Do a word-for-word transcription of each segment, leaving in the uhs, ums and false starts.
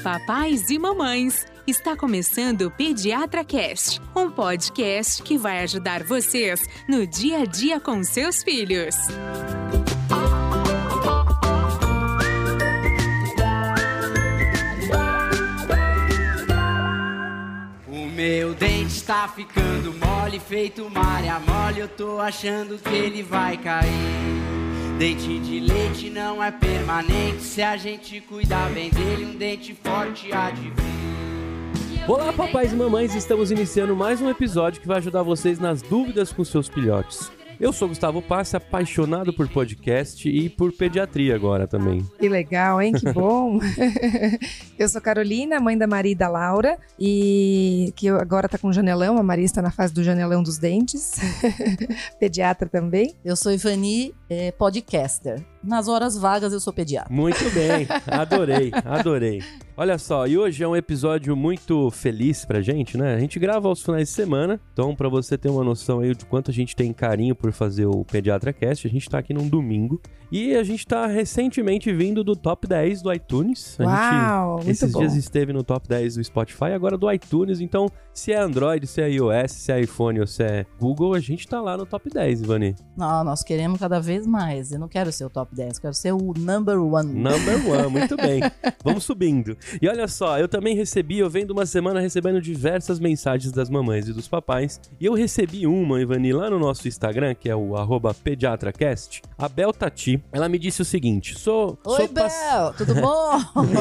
Papais e mamães, está começando o PediatraCast, um podcast que vai ajudar vocês no dia a dia com seus filhos. O meu dente está ficando mole, feito malha mole, eu tô achando que ele vai cair. Dente de leite não é permanente, se a gente cuidar bem dele, um dente forte há de vir. Olá, papais e mamães, estamos iniciando mais um episódio que vai ajudar vocês nas dúvidas com seus filhotes. Eu sou Gustavo Passi, apaixonado por podcast e por pediatria agora também. Que legal, hein? Que bom! Eu sou Carolina, mãe da Maria e da Laura, e que agora tá com janelão, a Maria está na fase do janelão dos dentes, pediatra também. Eu sou Ivani, é, podcaster. Nas horas vagas eu sou pediatra. Muito bem, adorei, adorei. Olha só, e hoje é um episódio muito feliz pra gente, né? A gente grava aos finais de semana, então pra você ter uma noção aí de quanto a gente tem carinho por fazer o PediatraCast, a gente tá aqui num domingo e a gente tá recentemente vindo do top dez do iTunes. A Uau, gente, muito esses bom. dias esteve no top dez do Spotify, agora do iTunes, então se é Android, se é iOS, se é iPhone ou se é Google, a gente tá lá no top dez, Ivani. Não, nós queremos cada vez mais. Eu não quero ser o top dez, eu quero ser o number one. Number one, muito bem. Vamos subindo. E olha só, eu também recebi, eu venho de uma semana recebendo diversas mensagens das mamães e dos papais, e eu recebi uma, Ivani, lá no nosso Instagram, que é o arroba PediatraCast, a Bel Tati, ela me disse o seguinte, sou... Oi, sou Bel, pass... tudo bom?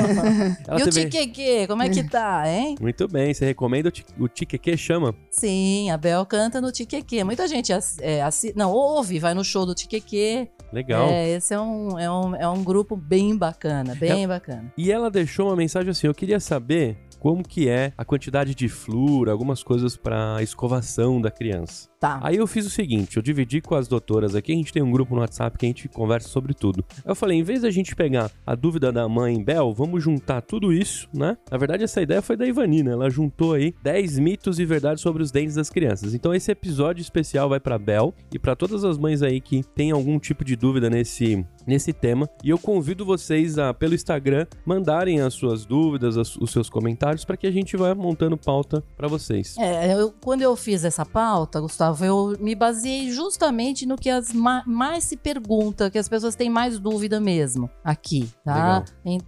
Ela E o teve... Tiqueque, como é que tá, hein? Muito bem, você recomenda o, ti... o Tiqueque, chama? Sim, a Bel canta no Tiqueque. Muita gente ass... é, assi... não, ouve, vai no show do Tiqueque. Legal. É, esse é um, é, um, é um grupo bem bacana, bem é... bacana. E ela deixou uma mensagem assim, eu queria saber como que é a quantidade de flúor, algumas coisas para escovação da criança. Tá. Aí eu fiz o seguinte, eu dividi com as doutoras aqui, a gente tem um grupo no WhatsApp que a gente conversa sobre tudo. Eu falei, em vez da gente pegar a dúvida da mãe Bel, vamos juntar tudo isso, né? Na verdade, essa ideia foi da Ivani, né? Ela juntou aí dez mitos e verdades sobre os dentes das crianças. Então esse episódio especial vai pra Bel e pra todas as mães aí que tem algum tipo de dúvida nesse... nesse tema, e eu convido vocês a, pelo Instagram, mandarem as suas dúvidas, as, os seus comentários, para que a gente vá montando pauta para vocês. É, eu, quando eu fiz essa pauta, Gustavo, eu me baseei justamente no que as ma- mais se pergunta, que as pessoas têm mais dúvida mesmo aqui, tá? Legal.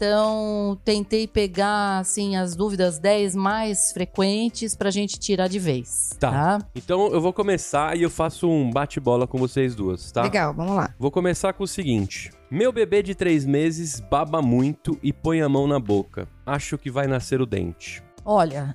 Então, tentei pegar, assim, as dúvidas dez mais frequentes pra gente tirar de vez, Tá. tá? Então eu vou começar e eu faço um bate-bola com vocês duas, tá? Legal, vamos lá. Vou começar com o seguinte. Meu bebê de três meses baba muito e põe a mão na boca. Acho que vai nascer o dente. Olha,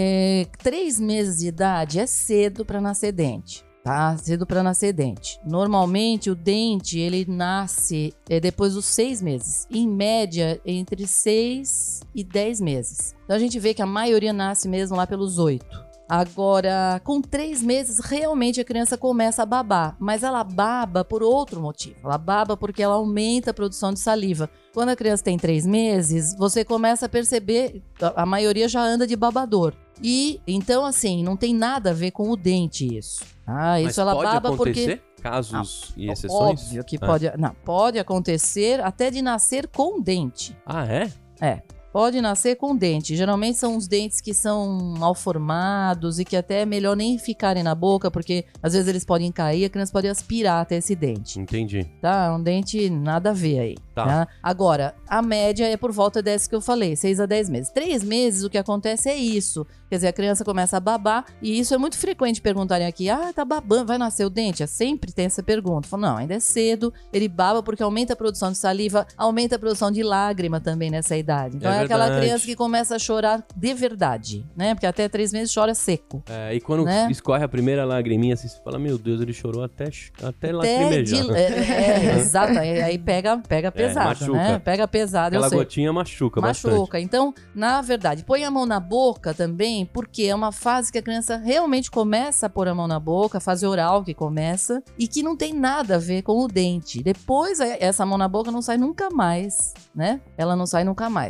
é, três meses de idade é cedo pra nascer dente. Tá, cedo para nascer dente. Normalmente o dente ele nasce é, depois dos seis meses. Em média, entre seis e dez meses. Então a gente vê que a maioria nasce mesmo lá pelos oito. Agora, com três meses, realmente a criança começa a babar. Mas ela baba por outro motivo. Ela baba porque ela aumenta a produção de saliva. Quando a criança tem três meses, você começa a perceber, a maioria já anda de babador. E, então, assim, não tem nada a ver com o dente isso. Ah, isso Mas ela pode baba acontecer? Porque... Casos não, e exceções? Óbvio que Ah. pode... Não, pode acontecer até de nascer com dente. Ah, é? É. Pode nascer com dente. Geralmente são os dentes que são mal formados e que até é melhor nem ficarem na boca, porque às vezes eles podem cair e a criança pode aspirar até esse dente. Entendi. Tá? Um dente nada a ver aí. Tá. Tá? Agora, a média é por volta dessa que eu falei, seis a dez meses. três meses, o que acontece é isso. Quer dizer, a criança começa a babar, e isso é muito frequente perguntarem aqui, ah, tá babando, vai nascer o dente? É, sempre tem essa pergunta. Falo, não, ainda é cedo, ele baba porque aumenta a produção de saliva, aumenta a produção de lágrima também nessa idade. Então É é, aquela verdade. criança que começa a chorar de verdade, né? Porque até três meses chora seco. É, e quando Né? escorre a primeira lagriminha, assim, você fala, meu Deus, ele chorou até, até Até lacrimejar. de, é, é, exato, aí, aí pega, pega pesado, machuca. né? Pega pesado, eu Aquela sei. gotinha machuca, Machuca. bastante. Então, na verdade, põe a mão na boca também, porque é uma fase que a criança realmente começa a pôr a mão na boca, a fase oral que começa, e que não tem nada a ver com o dente. Depois, essa mão na boca não sai nunca mais, né? Ela não sai nunca mais. Depois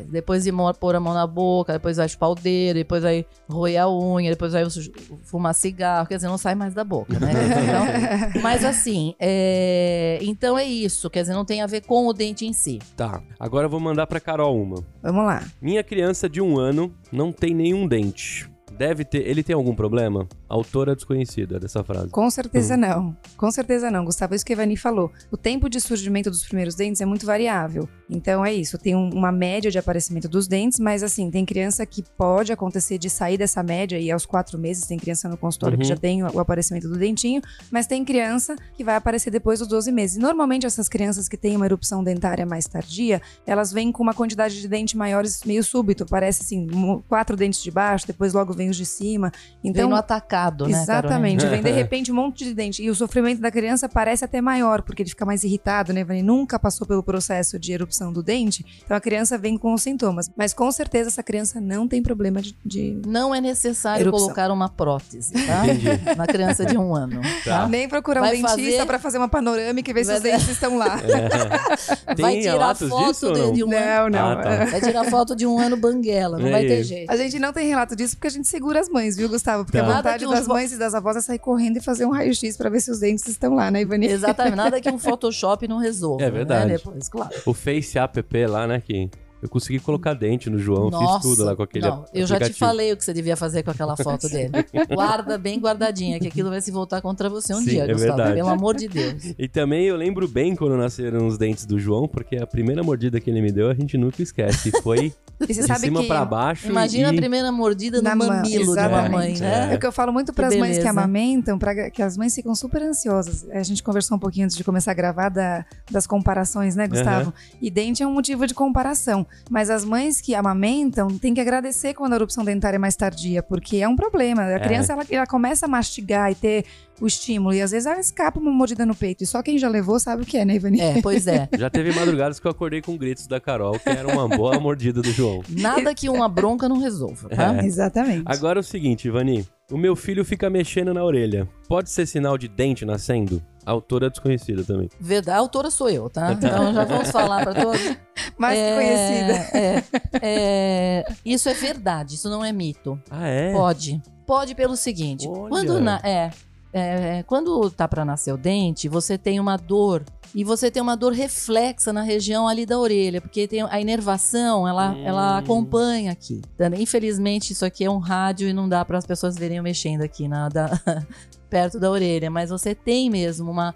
ir pôr a mão na boca, depois vai chupar o dedo, depois vai roer a unha, depois vai fumar cigarro, quer dizer, não sai mais da boca, né? Então, mas assim, é... então é isso, quer dizer, não tem a ver com o dente em si. Tá, agora eu vou mandar pra Carol uma. Vamos lá. Minha criança de um ano não tem nenhum dente. Deve ter... Ele tem algum problema? Autora desconhecida dessa frase. Com certeza hum. não. Com certeza não, Gustavo. Isso que a Ivani falou. O tempo de surgimento dos primeiros dentes é muito variável. Então é isso. Tem um, uma média de aparecimento dos dentes, mas assim, tem criança que pode acontecer de sair dessa média e aos quatro meses tem criança no consultório uhum. que já tem o, o aparecimento do dentinho, mas tem criança que vai aparecer depois dos doze meses. E normalmente essas crianças que têm uma erupção dentária mais tardia, elas vêm com uma quantidade de dentes maiores meio súbito. Parece assim, quatro dentes de baixo, depois logo vem os de cima. Então, vem no atacado, né, exatamente, Carolina? Vem de repente um monte de dente. E o sofrimento da criança parece até maior, porque ele fica mais irritado, né, Ivani? Nunca passou pelo processo de erupção do dente, então a criança vem com os sintomas. Mas com certeza essa criança não tem problema de, de não é necessário erupção. Colocar uma prótese, tá? Entendi. Na criança de um ano. Tá. Tá? Nem procurar vai um dentista fazer... pra fazer uma panorâmica e ver vai... se os dentes estão lá. É. Tem vai tirar foto disso, de, de um não, ano. Não, ah, tá. Vai tirar foto de um ano banguela, não é. vai ter jeito. A gente não tem relato disso porque a gente segura as mães, viu, Gustavo? Porque Tá. a vontade Nada das um... mães e das avós é sair correndo e fazer um raio-x pra ver se os dentes estão lá, né, Ivani? Exatamente, nada que um Photoshop não resolva. É verdade. Né? Depois, claro. O Face App lá, né, que... Eu consegui colocar dente no João, Nossa, fiz tudo lá com aquele não, aplicativo. Eu já te falei o que você devia fazer com aquela foto dele. Guarda bem guardadinha, que aquilo vai se voltar contra você um Sim, dia, é Gustavo. verdade. Pelo amor de Deus. E também eu lembro bem quando nasceram os dentes do João, porque a primeira mordida que ele me deu a gente nunca esquece. Foi E você de sabe cima que pra baixo. Imagina e... a primeira mordida no Na mão, mamilo de uma exatamente. mãe, né? É o que eu falo muito para as Que mães que beleza. amamentam, pra, que as mães ficam super ansiosas. A gente conversou um pouquinho antes de começar a gravar da, das comparações, né, Gustavo? Uhum. E dente é um motivo de comparação. Mas as mães que amamentam têm que agradecer quando a erupção dentária é mais tardia, porque é um problema. A criança, é. ela, ela começa a mastigar e ter o estímulo, e às vezes ela escapa uma mordida no peito. E só quem já levou sabe o que é, né, Ivani? É, pois é. Já teve madrugadas que eu acordei com gritos da Carol, que era uma boa mordida do João. Nada que uma bronca não resolva, tá? É. Exatamente. Agora é o seguinte, Ivani. O meu filho fica mexendo na orelha. Pode ser sinal de dente nascendo? Autora desconhecida também. Verdade, a autora sou eu, tá? Então já vamos falar para todos. Mais é, que conhecida. É, é, isso é verdade, isso não é mito. Ah, é? Pode. Pode pelo seguinte. Olha. Quando na, é, é, quando tá para nascer o dente, você tem uma dor. E você tem uma dor reflexa na região ali da orelha, porque tem a inervação, ela, hum. ela acompanha aqui. Infelizmente, isso aqui é um rádio e não dá para as pessoas verem eu mexendo aqui na, da, perto da orelha. Mas você tem mesmo uma,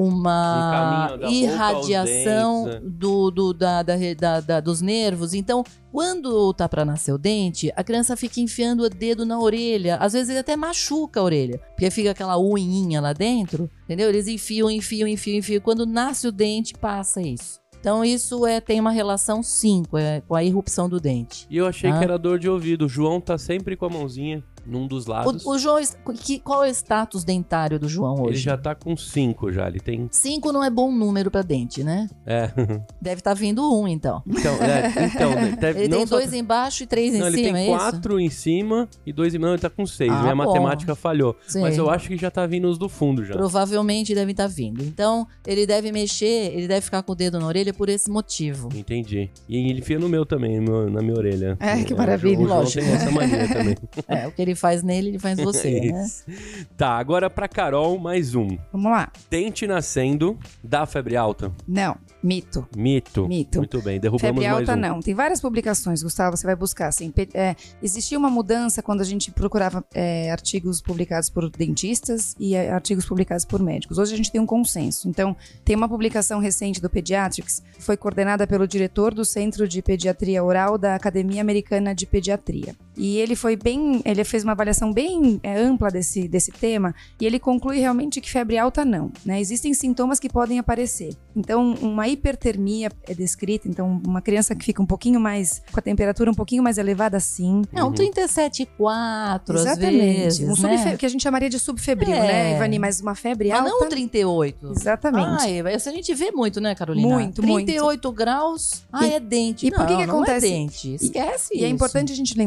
uma um irradiação dentes, né? do, do, da, da, da, da, dos nervos. Então, quando tá para nascer o dente, a criança fica enfiando o dedo na orelha. Às vezes ele até machuca a orelha, porque fica aquela unhinha lá dentro, entendeu? Eles enfiam, enfiam, enfiam, enfiam. Quando nasce o dente, passa isso. Então isso é, tem uma relação sim com a, com a irrupção do dente. E eu achei Ah. que era dor de ouvido. O João tá sempre com a mãozinha num dos lados. O, o João, que, qual é o status dentário do João hoje? Ele já tá com cinco já. Ele tem... Cinco não é bom número pra dente, né? É. Deve estar vindo um, então. Então, é, então deve, Ele não tem só- dois embaixo e três Não, em ele cima, tem é isso? quatro em cima e dois em... Não, ele tá com seis. Ah, Minha bom. matemática falhou. Sim. Mas eu acho que já tá vindo os do fundo já. Provavelmente devem estar vindo. Então, ele deve mexer, ele deve ficar com o dedo na orelha por esse motivo. Entendi. E ele enfia no meu também, no meu- na minha orelha. É, que maravilha. O João Lógico. tem essa mania também. É, o que ele faz nele, ele faz em você, né? Isso. Tá, agora pra Carol, mais um. Vamos lá. Dente nascendo, dá febre alta? Não, mito. Mito. Mito. Muito bem, derrubamos Febre mais alta um. não. Tem várias publicações, Gustavo, você vai buscar. Assim, pe- é, existia uma mudança quando a gente procurava é, artigos publicados por dentistas e é, artigos publicados por médicos. Hoje a gente tem um consenso. Então, tem uma publicação recente do Pediatrics, que foi coordenada pelo diretor do Centro de Pediatria Oral da Academia Americana de Pediatria. E ele foi bem, ele fez uma avaliação bem é, ampla desse, desse tema e ele conclui realmente que febre alta não, né? Existem sintomas que podem aparecer. Então, uma hipertermia é descrita, então uma criança que fica um pouquinho mais, com a temperatura um pouquinho mais elevada, sim. É um trinta e sete vírgula quatro, às Exatamente. vezes, Um né? subfe- que a gente chamaria de subfebril, É. né, Ivani? Mas uma febre Mas alta... não trinta e oito. Exatamente. Ai, isso a gente vê muito, né, Carolina? Muito, trinta e oito graus, ah, E- é dente. e por que Não, que não acontece? é dente, esquece E isso. é importante a gente lembrar, Gustavo,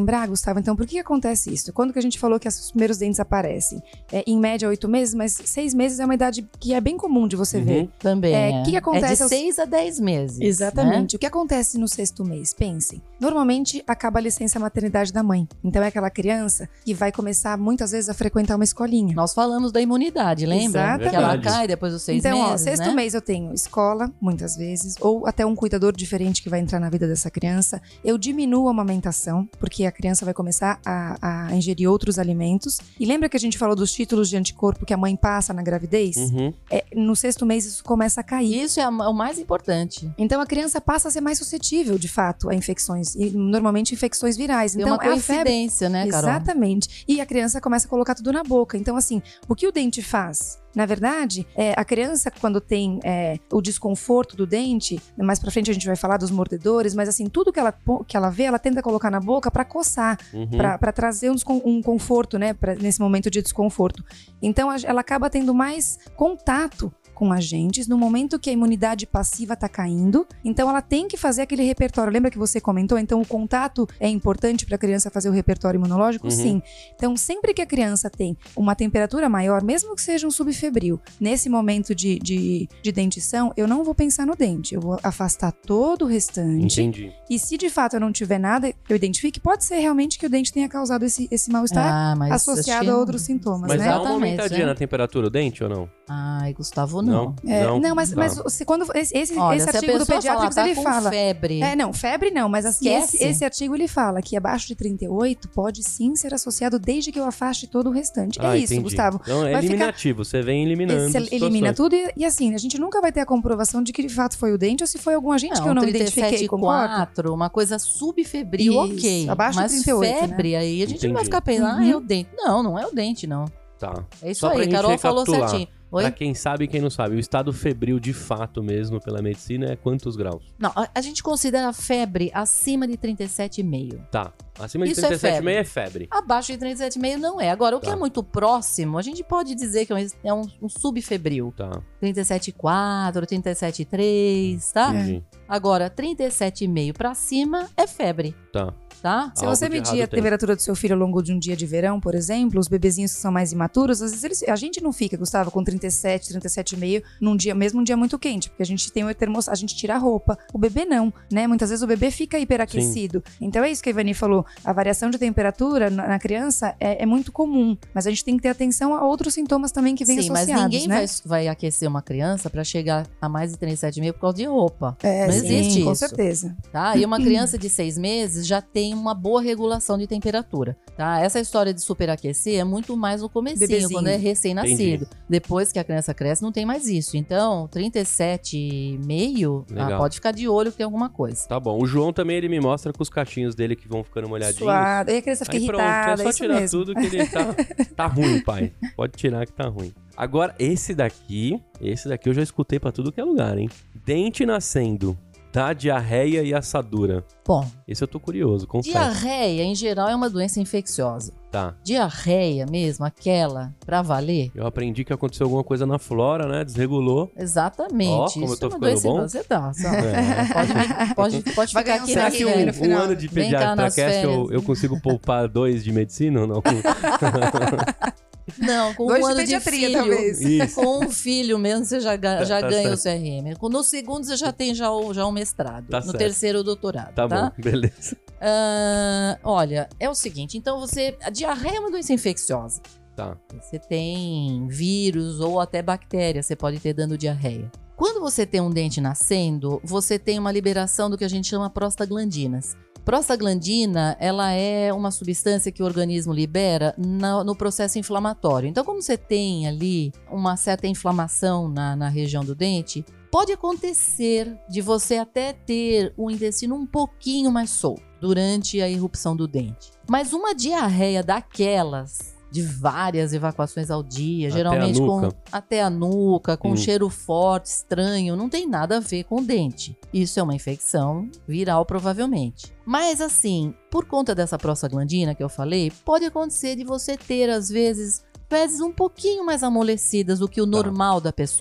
Gustavo, então, por que acontece isso? Quando que a gente falou que os primeiros dentes aparecem? É, em média, oito meses, mas seis meses é uma idade que é bem comum de você Uhum. ver. Também. É, É, que que acontece é de aos- seis a dez meses. Exatamente. Né? O que acontece no sexto mês? Pensem. Normalmente, acaba a licença maternidade da mãe. Então, é aquela criança que vai começar, muitas vezes, a frequentar uma escolinha. Nós falamos da imunidade, lembra? Exatamente. Que ela Verdade. cai depois dos seis então, ó, meses, sexto né? mês eu tenho escola, muitas vezes, ou até um cuidador diferente que vai entrar na vida dessa criança. Eu diminuo a amamentação, porque a criança vai começar a, a ingerir outros alimentos. E lembra que a gente falou dos títulos de anticorpo que a mãe passa na gravidez? Uhum. É, no sexto mês isso começa a cair. Isso é a- o mais importante. Então a criança passa a ser mais suscetível, de fato, a infecções. E normalmente infecções virais. Tem Então uma é a febre. coincidência, né, Carol? Exatamente. E a criança começa a colocar tudo na boca. Então, assim, o que o dente faz? Na verdade, é, a criança, quando tem é, o desconforto do dente, mais pra frente a gente vai falar dos mordedores, mas assim, tudo que ela, po- que ela vê, ela tenta colocar na boca pra coçar, Uhum. pra pra trazer um, descon- um conforto, né, pra- nesse momento de desconforto. Então, a- ela acaba tendo mais contato com agentes no momento que a imunidade passiva tá caindo. Então, ela tem que fazer aquele repertório. Lembra que você comentou? Então, o contato é importante para a criança fazer o repertório imunológico? Uhum. Sim. Então, sempre que a criança tem uma temperatura maior, mesmo que seja um subfebril, nesse momento de, de, de dentição, eu não vou pensar no dente. Eu vou afastar todo o restante. Entendi. E se de fato eu não tiver nada, eu identifique, pode ser realmente que o dente tenha causado esse, esse mal-estar Ah, mas associado acho que- a outros sintomas, Mas né? dá uma Exatamente, aumentadinha é. na temperatura do dente ou não? Ai, Gustavo, não. Não? É, não, mas, Tá. mas se, quando esse, esse, Olha, esse se a artigo do pessoa pediátrico falar, tá ele com fala. febre. É, não, febre não, mas assim, Esquece. esse, esse artigo ele fala que abaixo de trinta e oito pode sim ser associado desde que eu afaste todo o restante. Ah, é isso, entendi. Gustavo. Então é Vai ficar- eliminativo, você vem eliminando. Você elimina situações. tudo e, e assim, a gente nunca vai ter a comprovação de que de fato foi o dente ou se foi algum agente Não, que eu não trinta e sete identifiquei, e concorda? quatro, uma coisa subfebril, Isso, ok. abaixo de mas trinta e oito, febre, aí a gente não vai Entendi. ficar pensando, ah, Uhum. é o dente. Não, não é o dente, não. Tá. É isso Só pra aí, gente Carol falou recapitular. certinho. Oi? Pra quem sabe e quem não sabe, o estado febril de fato mesmo pela medicina é quantos graus? Não, a, a gente considera febre acima de trinta e sete vírgula cinco. Tá. Acima de Isso é trinta e sete vírgula cinco é febre. febre. Abaixo de trinta e sete vírgula cinco não é. Agora, o que Tá. é muito próximo, a gente pode dizer que é um, é um, um subfebril. Tá. trinta e sete vírgula quatro, trinta e sete vírgula três, tá? Entendi. Agora, trinta e sete vírgula cinco pra cima é febre, Tá. tá? Se Algo você de medir errado a tem. temperatura do seu filho ao longo de um dia de verão, por exemplo, os bebezinhos que são mais imaturos, às vezes eles, a gente não fica, Gustavo, com trinta e sete, trinta e sete vírgula cinco num dia, mesmo um dia muito quente, porque a gente tem o termos, a gente tira a roupa. O bebê não, né? Muitas vezes o bebê fica hiperaquecido. Então é isso que a Ivani falou. A variação de temperatura na, na criança é, é muito comum, mas a gente tem que ter atenção a outros sintomas também que vêm Sim, mas associados, ninguém né? vai, vai aquecer uma criança pra chegar a mais de trinta e sete vírgula cinco por causa de roupa. É, não sim, existe com isso. certeza. Tá? E uma criança de seis meses já tem uma boa regulação de temperatura, tá? Essa história de superaquecer é muito mais no comecinho, Bebezinho. quando é recém-nascido. Depois que a criança cresce, não tem mais isso. Então, trinta e sete vírgula cinco, ah, Legal. pode ficar de olho que tem alguma coisa. Tá bom. O João também, ele me mostra com os cachinhos dele que vão ficando molhadinhos. Suado. Aí a criança fica Aí pronto, irritada, é é só isso tirar mesmo. tudo que ele tá, tá ruim, pai. Pode tirar que tá ruim. Agora, esse daqui, esse daqui eu já escutei pra tudo que é lugar, hein? Dente nascendo, dá diarreia e assadura. Bom, Esse eu tô curioso, confesso. diarreia, em geral, é uma doença infecciosa. Tá. Diarreia mesmo, aquela, pra valer, Eu aprendi que aconteceu alguma coisa na flora, né? Desregulou. exatamente. Ó, como eu Isso tô é uma ficando doença bom. Você tá, só. É. Pode, vir- pode, pode Vai ficar ganhar um aqui Será na que saquinho aí um, no um final. ano de Vem cá pediatra nas cast eu, férias. eu consigo poupar dois de medicina ou não? Não, com Dois um de ano de pediatria, filho. talvez. Isso. Com um filho mesmo, você já, ga- já Tá ganha certo. o C R M. No segundo, você já tem já o, já o mestrado. Tá no certo. terceiro, o doutorado. Tá, Tá, bom, beleza. Ah, olha, é o seguinte. Então, você... A diarreia é uma doença infecciosa. Tá. Você tem vírus ou até bactéria, você pode ter dando diarreia. Quando você tem um dente nascendo, você tem uma liberação do que a gente chama prostaglandinas. Prostaglandina, ela é uma substância que o organismo libera na- no processo inflamatório. Então, como você tem ali uma certa inflamação na, na região do dente, pode acontecer de você até ter o intestino um pouquinho mais solto durante a irrupção do dente. Mas uma diarreia daquelas de várias evacuações ao dia, Até geralmente a com nuca. até a nuca, com Hum. um cheiro forte, estranho, não tem nada a ver com o dente. Isso é uma infecção viral, provavelmente. Mas assim, por conta dessa prostaglandina que eu falei, pode acontecer de você ter, às vezes, fezes um pouquinho mais amolecidas do que o normal da pessoa.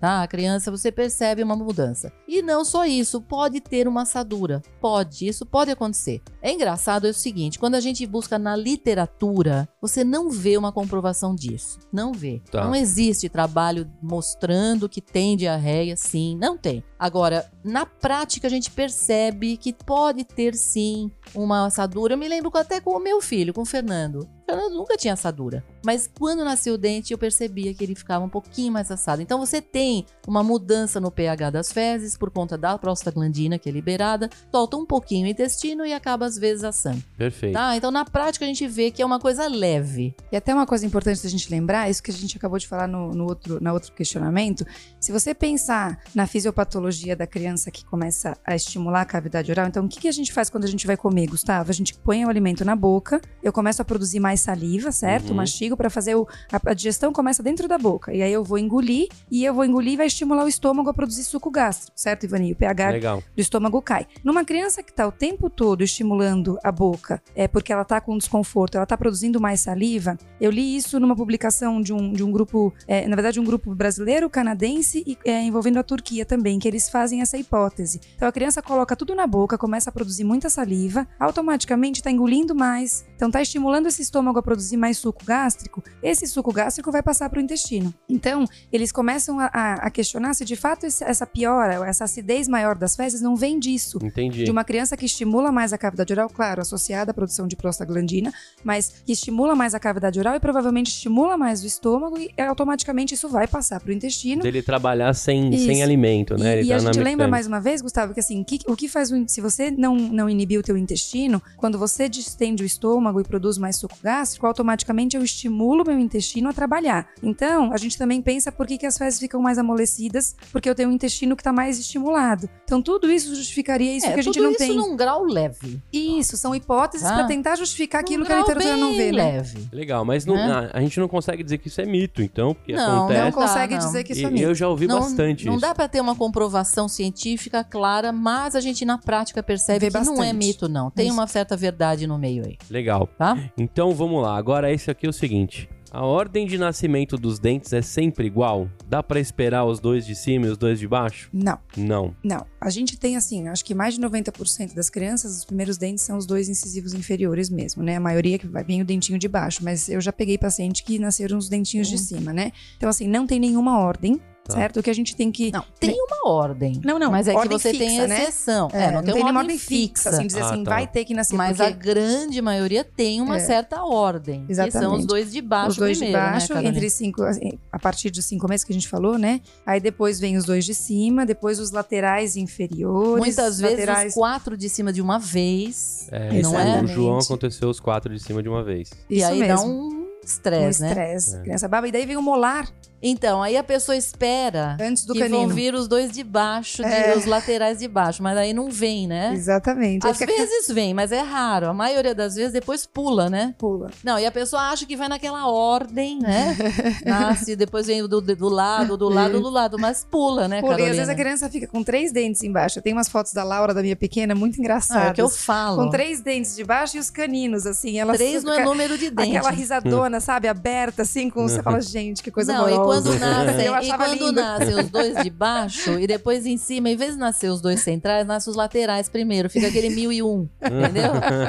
tá? A criança, você percebe uma mudança. E não só isso, pode ter uma assadura. Pode, isso pode acontecer. É engraçado, é o seguinte, quando a gente busca na literatura, você não vê uma comprovação disso. Não vê. Tá. Não existe trabalho mostrando que tem diarreia, sim, não tem. Agora, na prática, a gente percebe que pode ter, sim, uma assadura. Eu me lembro até com o meu filho, com o Fernando. O Fernando nunca tinha assadura. Mas quando nasceu o dente, eu percebia que ele ficava um pouquinho mais assado. Então, você tem uma mudança no pH das fezes por conta da prostaglandina, que é liberada, solta um pouquinho o intestino e acaba, às vezes, assando. Perfeito. Tá? Então, na prática, a gente vê que é uma coisa leve. E até uma coisa importante da gente lembrar, isso que a gente acabou de falar no, no outro, na outro questionamento, se você pensar na fisiopatologia da criança que começa a estimular a cavidade oral, então o que, que a gente faz quando a gente vai comer, Gustavo? A gente põe o alimento na boca, eu começo a produzir mais saliva, certo? Uhum. Mastigo para fazer o, a, a digestão começa dentro da boca, e aí eu vou engolir, e eu vou engolir e vai estimular o estômago a produzir suco gástrico, certo, Ivani? O pH Legal. do estômago cai. Numa criança que está o tempo todo estimulando a boca, é porque ela está com desconforto, ela está produzindo mais saliva, eu li isso numa publicação de um, de um grupo, é, na verdade um grupo brasileiro, canadense e é, envolvendo a Turquia também, que eles fazem essa hipótese. Então a criança coloca tudo na boca, começa a produzir muita saliva, automaticamente está engolindo mais, então está estimulando esse estômago a produzir mais suco gástrico, esse suco gástrico vai passar para o intestino. Então eles começam a, a, a questionar se de fato esse, essa piora, essa acidez maior das fezes não vem disso. Entendi. De uma criança que estimula mais a cavidade oral, claro, associada à produção de prostaglandina, mas que estimula mais a cavidade oral e provavelmente estimula mais o estômago e automaticamente isso vai passar para o intestino. Dele trabalhar sem, sem alimento, né? E, Ele e tá a gente na lembra mecânica. mais uma vez, Gustavo, que assim, que, o que faz o, se você não, não inibir o teu intestino, quando você distende o estômago e produz mais suco gástrico, automaticamente eu estimulo meu intestino a trabalhar. Então, a gente também pensa por que, que as fezes ficam mais amolecidas, porque eu tenho um intestino que está mais estimulado. Então, tudo isso justificaria isso é, que a gente tudo não isso tem. num grau leve. Isso, são hipóteses Ah. para tentar justificar aquilo Num que a grau literatura não bem vê, né? leve. Legal, mas não- Né? a, a gente não consegue dizer que isso é mito, então, porque Não, acontece. Não dá, consegue não. dizer que isso é E mito. eu já ouvi Não, bastante não isso. dá pra ter uma comprovação científica clara, mas a gente na prática percebe Vê que não é bastante. mito, não. Tem Isso. uma certa verdade no meio aí, Legal. tá? Então vamos lá. Agora esse aqui é o seguinte. A ordem de nascimento dos dentes é sempre igual? Dá pra esperar os dois de cima e os dois de baixo? Não. Não. Não, a gente tem assim, acho que mais de noventa por cento das crianças, os primeiros dentes são os dois incisivos inferiores mesmo, né? A maioria que vai vir o dentinho de baixo, mas eu já peguei paciente que nasceram os dentinhos de cima, né? Então assim, não tem nenhuma ordem, Tá. certo? O que a gente tem que... Não, tem uma ordem. Não, não, Mas é que ordem você fixa, tem né? exceção. É, É, não, tem uma nenhuma ordem fixa. assim, dizer Ah, assim, tá. vai ter que nascer, Mas porque... a grande maioria tem uma É. certa ordem. Que são os Exatamente. dois de baixo Os dois primeiro, de baixo, né, Carolina? entre cinco, assim, a partir dos cinco meses que a gente falou, né? Aí depois vem os dois de cima, depois os laterais inferiores. Muitas vezes laterais... os quatro de cima de uma vez. É, não isso, é? o João aconteceu os quatro de cima de uma vez. E Isso aí mesmo. dá um um estresse, né? estresse. É. Criança baba. E daí vem o molar Então, aí a pessoa espera antes do que canino. vão vir os dois de baixo, de- É. os laterais de baixo, mas aí não vem, né? Exatamente. Aí Às fica- vezes vem, mas é raro. A maioria das vezes depois pula, né? Pula. Não, e a pessoa acha que vai naquela ordem, né? Nasce, depois vem do, do lado, do lado, do lado, mas pula, né, Pula. E Carolina? às vezes a criança fica com três dentes embaixo. Eu tenho umas fotos da Laura, da minha pequena, muito Ah, engraçadas. é o que eu falo. Com três dentes de baixo e os caninos, assim. Ela Três não é número de dente. Aquela risadona, sabe? Aberta, assim, com... Você fala, gente, que coisa Não, e horrorosa. quando, nascem, Eu e achava quando lindo. nascem os dois de baixo e depois em cima, em vez de nascer os dois centrais, nascem os laterais primeiro. Fica aquele mil e um, entendeu?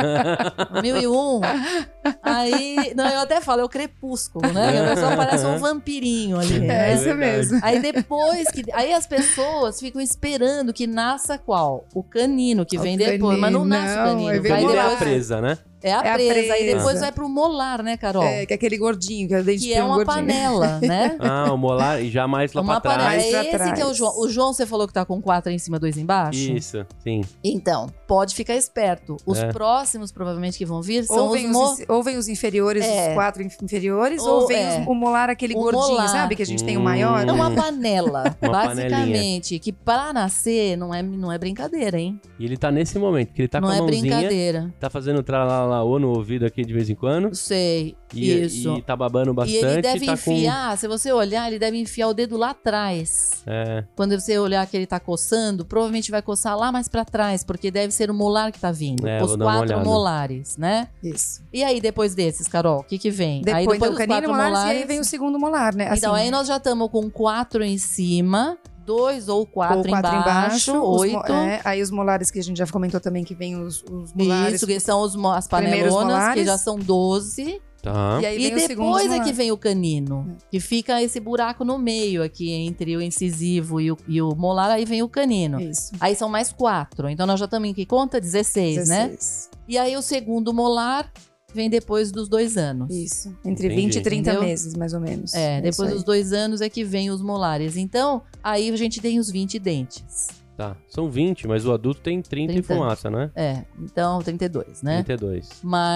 Mil e um. Aí, não, eu até falo, é o crepúsculo, né? A pessoa parece um vampirinho ali, É, né? isso mesmo. Aí depois que. Aí as pessoas ficam esperando que nasça qual? O canino, que O vem depois. Mas não canino, nasce o não, canino. aí vem Aí o Ele é molar. a presa, né? é a É a presa. Aí presa. depois vai pro molar, né, Carol? É, que é aquele gordinho, que é o dente que de é um uma gordinho. panela, né? Ah, o molar e já mais lá Uma pra panela. trás. Mais É pra esse que é o trás. João. O João, você falou que tá com quatro em cima, dois embaixo? Isso, sim. Então, pode ficar esperto. Os É. próximos, provavelmente, que vão vir são Ou vem, os, os, mo... inci- ou vem os inferiores, É. os quatro inf- inferiores, Ou- ou, vem é. os- o molar, aquele O gordinho, molar. sabe? Que a gente tem o Hum. maior. É uma panela, Uma basicamente. Que pra nascer não é, não é brincadeira, hein? E ele tá nesse momento, que ele tá não com a é mãozinha, brincadeira. tá fazendo tra lá, lá, lá ou no ouvido aqui de vez em quando. Sei, E, isso. e tá babando E bastante. ele deve tá enfiar, se você olhar, ele deve enfiar o dedo lá atrás. Com... É, Quando você olhar que ele tá coçando, provavelmente vai coçar lá mais pra trás, porque deve ser o molar que tá vindo. É, os vou dar uma quatro olhada. molares, né? Isso. E aí, depois desses, Carol, o que que vem? Depois, aí depois então, dos canino, quatro molares, molares... e aí vem o segundo molar, né? Então, Assim, aí nós já estamos com quatro em cima, dois ou quatro, ou quatro embaixo, embaixo, os mo- oito. é, aí os molares que a gente já comentou também, que vem os, os molares. Isso, que são os, mo- as primeiros panelonas, que molares. já são doze. tá. E aí E vem o segundo depois é molar. que vem o canino, que fica esse buraco no meio aqui, entre o incisivo e o, e o molar, aí vem o canino. Isso. Aí são mais quatro, então nós já estamos em que conta? dezesseis, né? dezesseis. E aí o segundo molar vem depois dos dois anos. Isso. Entre Entendi. vinte e trinta Entendeu? meses, mais ou menos. É, isso depois aí. dos dois anos é que vem os molares. Então, aí a gente tem os vinte dentes. Tá. São vinte, mas o adulto tem trinta, e trinta. fumaça, né? É, então trinta e dois, né? trinta e dois.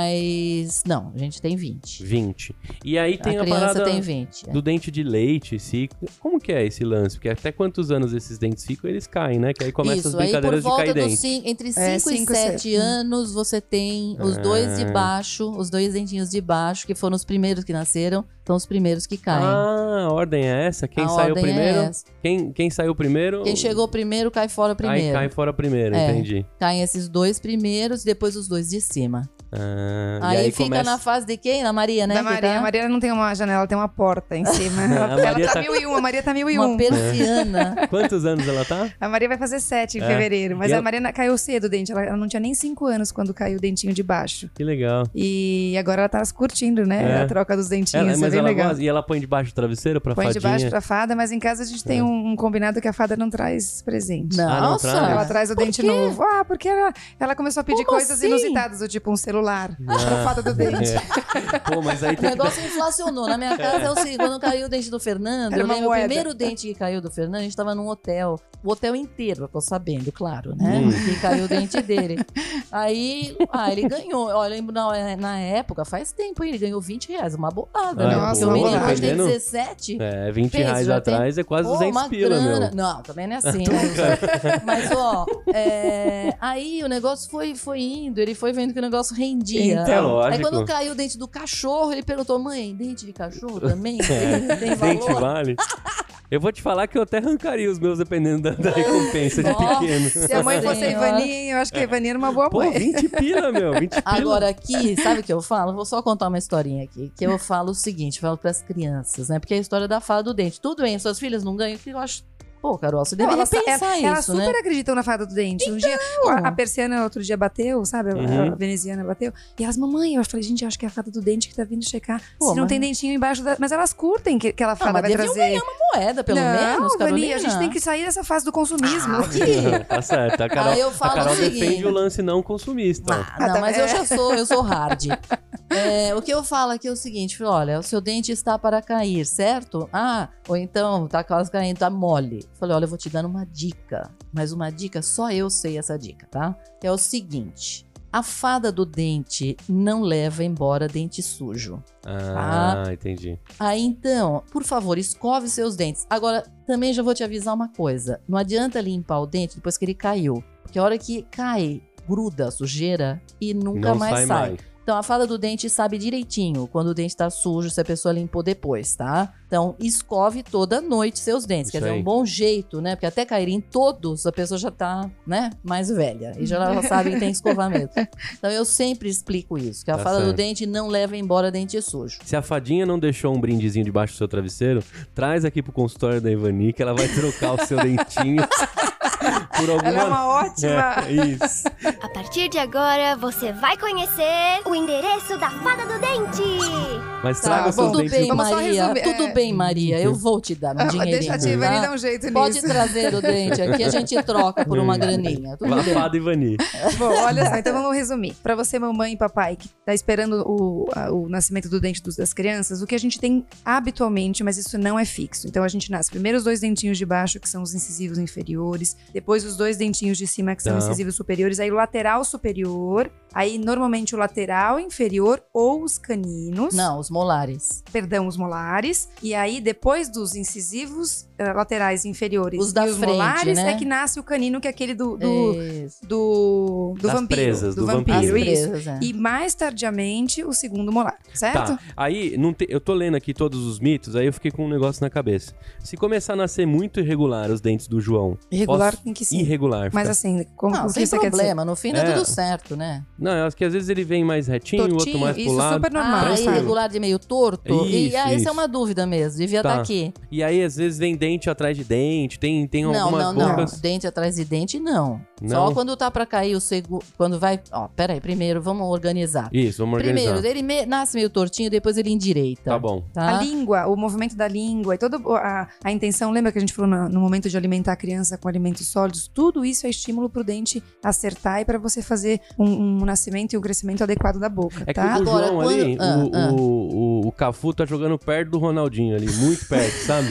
Mas, não, a gente tem vinte. vinte. E aí tem a a, criança parada tem vinte. é. do dente de leite, se... Como que é esse lance? Porque até quantos anos esses dentes ficam, eles caem, né? Que aí começam Isso, as aí por brincadeiras de volta cair dos dente. cin- entre cinco É, e cinco e sete sete. anos, você tem os Ah. dois de baixo, os dois dentinhos de baixo, que foram os primeiros que nasceram, são os primeiros que caem. Ah, a ordem é essa? Quem A saiu ordem é primeiro? essa. Quem, quem saiu primeiro? Quem chegou primeiro cai fora Aí primeiro. cai fora primeiro, É. entendi. Caem esses dois primeiros e depois os dois de cima. Ah, Aí, e aí fica começa... na fase de quem? Na Maria, né? Da que Maria. tá? A Maria não tem uma janela, tem uma porta em cima. A ela Maria tá tá- mil e um, a Maria tá mil e Uma um. persiana. Quantos anos ela tá? A Maria vai fazer sete em É. fevereiro. Mas E a ela- Maria na- caiu cedo o dente. Ela, ela não tinha nem cinco anos quando caiu o dentinho de baixo. Que legal. E agora ela tá curtindo, né? É. A troca dos dentinhos. Ela, é mas bem ela legal. gosta, e ela põe debaixo do travesseiro pra Põe fadinha? debaixo pra fada, mas em casa a gente tem É. um, um combinado que a fada não traz presente. Ah, não Nossa! traz? Ela traz o Por dente quê? novo. Ah, porque ela, ela começou a pedir Como coisas assim? inusitadas, do tipo um celular. Ah. A fada do dente. É. Pô, mas aí O tem que... negócio inflacionou. Na minha casa é o seguinte, quando caiu o dente do Fernando, Era eu uma lembro, o moeda. primeiro dente que caiu do Fernando, a gente tava num hotel. O hotel inteiro, eu tô sabendo, claro, né? Hum. Que caiu o dente dele. Aí, ah, ele ganhou. Olha, eu lembro na, na época, faz tempo, hein, ele ganhou vinte reais, uma bolada, Ah, né? nossa, Porque o menino bolada. hoje tem Dependendo- dezessete. É, vinte Pensa, reais já atrás é quase Pô, duzentos uma pila, grana. meu. Não, também não é assim, né? Mas, ó, é, aí o negócio foi, foi indo, ele foi vendo que o negócio rendia. É lógico. Aí quando caiu o dente do cachorro, ele perguntou, mãe, dente de cachorro também? É, Tem, tem dente valor? vale. Eu vou te falar que eu até arrancaria os meus dependendo da, da recompensa de Nossa. pequeno. Se a mãe fosse a Senhora. Ivaninha, eu acho que a Ivaninha era uma boa Pô, mãe. vinte pila, meu. vinte pila. Agora aqui, sabe o que eu falo? Vou só contar uma historinha aqui. Que eu falo o seguinte, falo pras crianças, né? Porque é a história da fada do dente. Tudo bem, suas filhas não ganham, que eu acho... Pô, Carol, você Não, deveria elas- pensar ela- Elas isso, super né? acreditam na fada do dente. Um dia, a, a persiana outro dia bateu, sabe? A- Uhum. A veneziana bateu. E elas, mamãe, eu falei, gente, eu acho que é a fada do dente que tá vindo checar. Pô, se não mas- tem dentinho embaixo da... Mas elas curtem que, que ela Ah, fada mas vai deviam trazer. ganhar uma moeda, pelo não, menos, Vani, Carolina. a gente tem que sair dessa fase do consumismo. Ah, Tá certo. A Carol, Aí eu a falo Carol o seguinte. defende o lance não consumista. Ah, Ah, não, tá- mas é. eu já sou, eu sou hard. É, o que eu falo aqui é o seguinte, falei, olha, o seu dente está para cair, certo? Ah, ou então tá quase caindo, tá mole. Falei, olha, eu vou te dar uma dica, mas uma dica, só eu sei essa dica, tá? É o seguinte, a fada do dente não leva embora dente sujo. Ah, entendi. Aí então, por favor, escove seus dentes. Agora, também já vou te avisar uma coisa, não adianta limpar o dente depois que ele caiu, porque a hora que cai, gruda a sujeira e nunca Não mais sai sai. mais. Então, a fada do dente sabe direitinho quando o dente tá sujo, se a pessoa limpou depois, tá? Então, escove toda noite seus dentes. Isso Quer dizer, é aí. um bom jeito, né? Porque até caírem todos, a pessoa já tá, né, mais velha. E já ela sabe que tem que escovar mesmo. Então, eu sempre explico isso, que a Tá fada do certo. dente não leva embora dente sujo. Se a fadinha não deixou um brindezinho debaixo do seu travesseiro, traz aqui pro consultório da Ivani, que ela vai trocar o seu dentinho por alguma... Ela é uma ótima. É, isso. A partir de agora, você vai conhecer o endereço da fada do dente. Mas Tá, traga bom, seus Tudo dentes... bem, Vamos só Maria. resumir, Tudo é. bem, Maria. Eu vou te dar um Ah, dinheirinho. deixa a tia Ivani tá? dar um jeito Pode nisso. trazer o dente aqui, a gente troca por uma graninha. Tudo A bem. fada Ivani. Bom, olha só, então vamos resumir. Pra você, mamãe e papai, que tá esperando o, a- o nascimento do dente dos- das crianças, o que a gente tem habitualmente, mas isso não é fixo. Então a gente nasce primeiro os dois dentinhos de baixo, que são os incisivos inferiores, depois os dois dentinhos de cima, que são Tá. incisivos superiores, aí aí o lateral superior, aí normalmente o lateral inferior ou os caninos. Não, os molares. Perdão, os molares. E aí, depois dos incisivos uh, laterais inferiores Os da e os frente, molares, né? é que nasce o canino, que é aquele do, do, Isso. do, do Das vampiro. presas, do vampiro, vampiro. As isso. presas, é. E mais tardiamente, o segundo molar, certo? Tá, aí não te- eu tô lendo aqui todos os mitos, aí eu fiquei com um negócio na cabeça. Se começar a nascer muito irregular os dentes do João... Irregular posso- tem que sim. Irregular. Mas fica- assim, como Não, o que sem você quer dizer? problema. No fim dá É. tudo certo, né? Não, eu acho que às vezes ele vem mais retinho, o outro Tortinho, mais pro isso lado. super normal, Ah, sabe? irregular de meio torto? e Isso, ah, isso isso. é uma dúvida mesmo. Devia estar Tá. aqui. E aí, às vezes, vem dente atrás de dente, tem, tem Não, algumas não, não. bocas... Dente atrás de dente, não. Não? Só quando tá pra cair o segundo. Quando vai. Ó, peraí, primeiro vamos organizar. Isso, vamos organizar. Primeiro, ele me- nasce meio tortinho, depois ele endireita. Tá bom. Tá? A língua, o movimento da língua e toda a, a intenção, lembra que a gente falou no, no momento de alimentar a criança com alimentos sólidos? Tudo isso é estímulo pro dente acertar e para você fazer um, um nascimento e um crescimento adequado da boca, É que tá? o Agora, João quando- ali, ah, o, ah. O, o, o Cafu tá jogando perto do Ronaldinho ali, muito perto, sabe?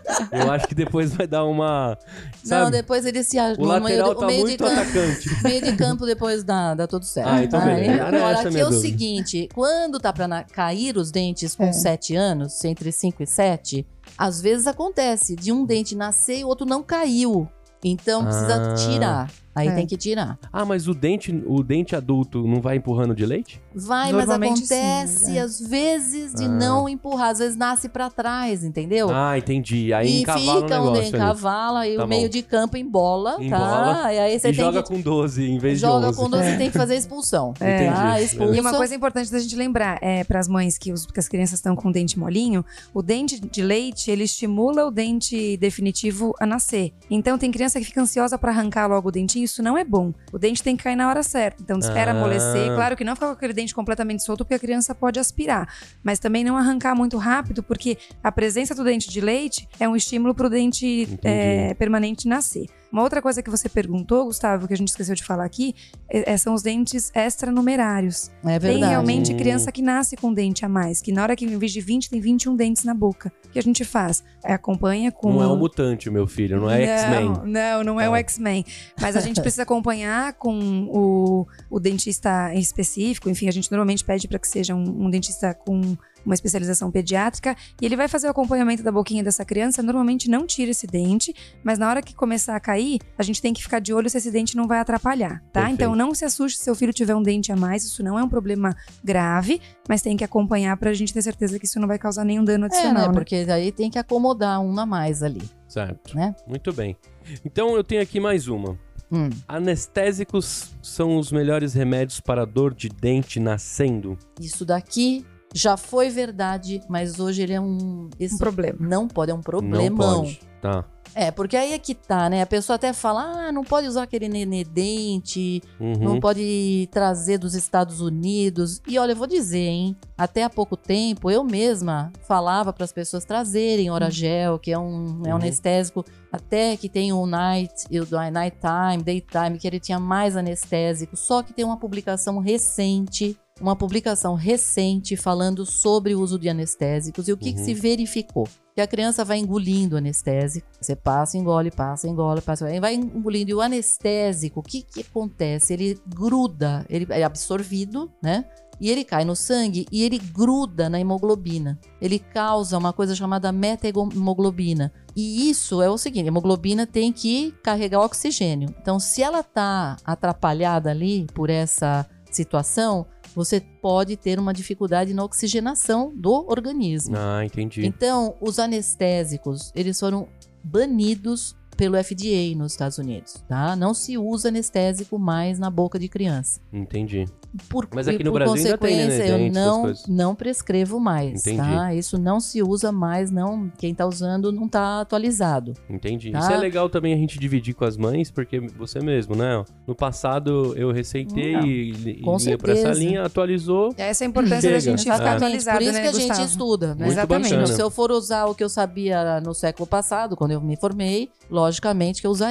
Eu acho que depois vai dar uma... Sabe? Não, depois ele se O lateral o tá meio de muito campo, atacante. meio de campo depois dá, dá tudo certo. Ah, então tá? beleza. Era Agora, essa a aqui minha é o dúvida. seguinte: quando tá pra na- cair os dentes com É. sete anos, entre cinco e sete, às vezes acontece de um dente nascer e o outro não caiu. Então precisa Ah. tirar. Aí É. tem que tirar. Ah, mas o dente, o dente adulto não vai empurrando de leite? Vai, mas Normalmente acontece sim, é. às vezes de Ah. não empurrar. Às vezes nasce pra trás, entendeu? Ah, entendi. Aí e encavala fica o onde negócio ali. encavala e Tá o meio bom. de campo embola, Embola. tá? E aí você E tem joga que... com doze em vez joga de onze. com doze e tem que fazer expulsão. É. Tá? Entendi. Expulsa. E uma coisa importante da gente lembrar é para as mães que, os, que as crianças estão com o dente molinho, o dente de leite ele estimula o dente definitivo a nascer. Então tem criança que fica ansiosa para arrancar logo o dentinho, isso não é bom. O dente tem que cair na hora certa. Então espera Ah. amolecer. Claro que não ficar com aquele dente completamente solto porque a criança pode aspirar, mas também não arrancar muito rápido porque a presença do dente de leite é um estímulo para o dente Entendi. é, permanente nascer. Uma outra coisa que você perguntou, Gustavo, que a gente esqueceu de falar aqui, é- é- são os dentes extranumerários. É Tem verdade. realmente Hum. criança que nasce com dente a mais, que na hora que em vez de vinte tem vinte e um dentes na boca. O que a gente faz? É, acompanha com... Não é um mutante, meu filho, não é X-Men. Não, não, não é o Tá. X-Men. Mas a gente precisa acompanhar com o, o dentista específico. Enfim, a gente normalmente pede para que seja um, um dentista com uma especialização pediátrica. E ele vai fazer o acompanhamento da boquinha dessa criança. Normalmente não tira esse dente, mas na hora que começar a cair, a gente tem que ficar de olho se esse dente não vai atrapalhar, tá? Perfeito. Então não se assuste se seu filho tiver um dente a mais. Isso não é um problema grave, mas tem que acompanhar pra gente ter certeza que isso não vai causar nenhum dano É, adicional, né? né? Porque aí tem que acomodar um a mais ali, Certo. né? Muito bem. Então eu tenho aqui mais uma. Hum. Anestésicos são os melhores remédios para dor de dente nascendo? Isso daqui já foi verdade, mas hoje ele é um... Esse Um problema. Não pode, é um Não problemão. pode. Tá. É, porque aí é que tá, né? A pessoa até fala, ah, não pode usar aquele nenê dente, Uhum. não pode trazer dos Estados Unidos. E olha, eu vou dizer, hein? Até há pouco tempo, eu mesma falava para as pessoas trazerem Oragel, que é um, é um Uhum. anestésico, até que tem o Night, o Night Time, Daytime, que ele tinha mais anestésico. Só que tem uma publicação recente, uma publicação recente falando sobre o uso de anestésicos e o que, que Uhum. se verificou. Que a criança vai engolindo o anestésico. Você passa, engole, passa, engole, passa. Vai engolindo. E o anestésico, o que que acontece? Ele gruda, ele é absorvido, né? E ele cai no sangue e ele gruda na hemoglobina. Ele causa uma coisa chamada meta-hemoglobina. E isso é o seguinte, a hemoglobina tem que carregar oxigênio. Então, se ela tá atrapalhada ali por essa situação, você pode ter uma dificuldade na oxigenação do organismo. Ah, entendi. Então, os anestésicos, eles foram banidos pelo F D A nos Estados Unidos, tá? Não se usa anestésico mais na boca de criança. Entendi. Por, Mas aqui e no por Brasil ainda tem, né, consequência, eu dentes, essas não, coisas. não prescrevo mais, Entendi. tá? Isso não se usa mais, não. Quem tá usando não tá atualizado. Entendi. Tá? Isso é legal também a gente dividir com as mães, porque você mesmo, né? No passado eu receitei Não, e, e com ia pra essa certeza. linha, atualizou. Essa é a importância Chega. da gente ficar Exatamente. atualizado, Por isso né, que a gente Gustavo? estuda, né? Muito Exatamente. bacana. Se eu for usar o que eu sabia no século passado, quando eu me formei, logicamente que eu usaria.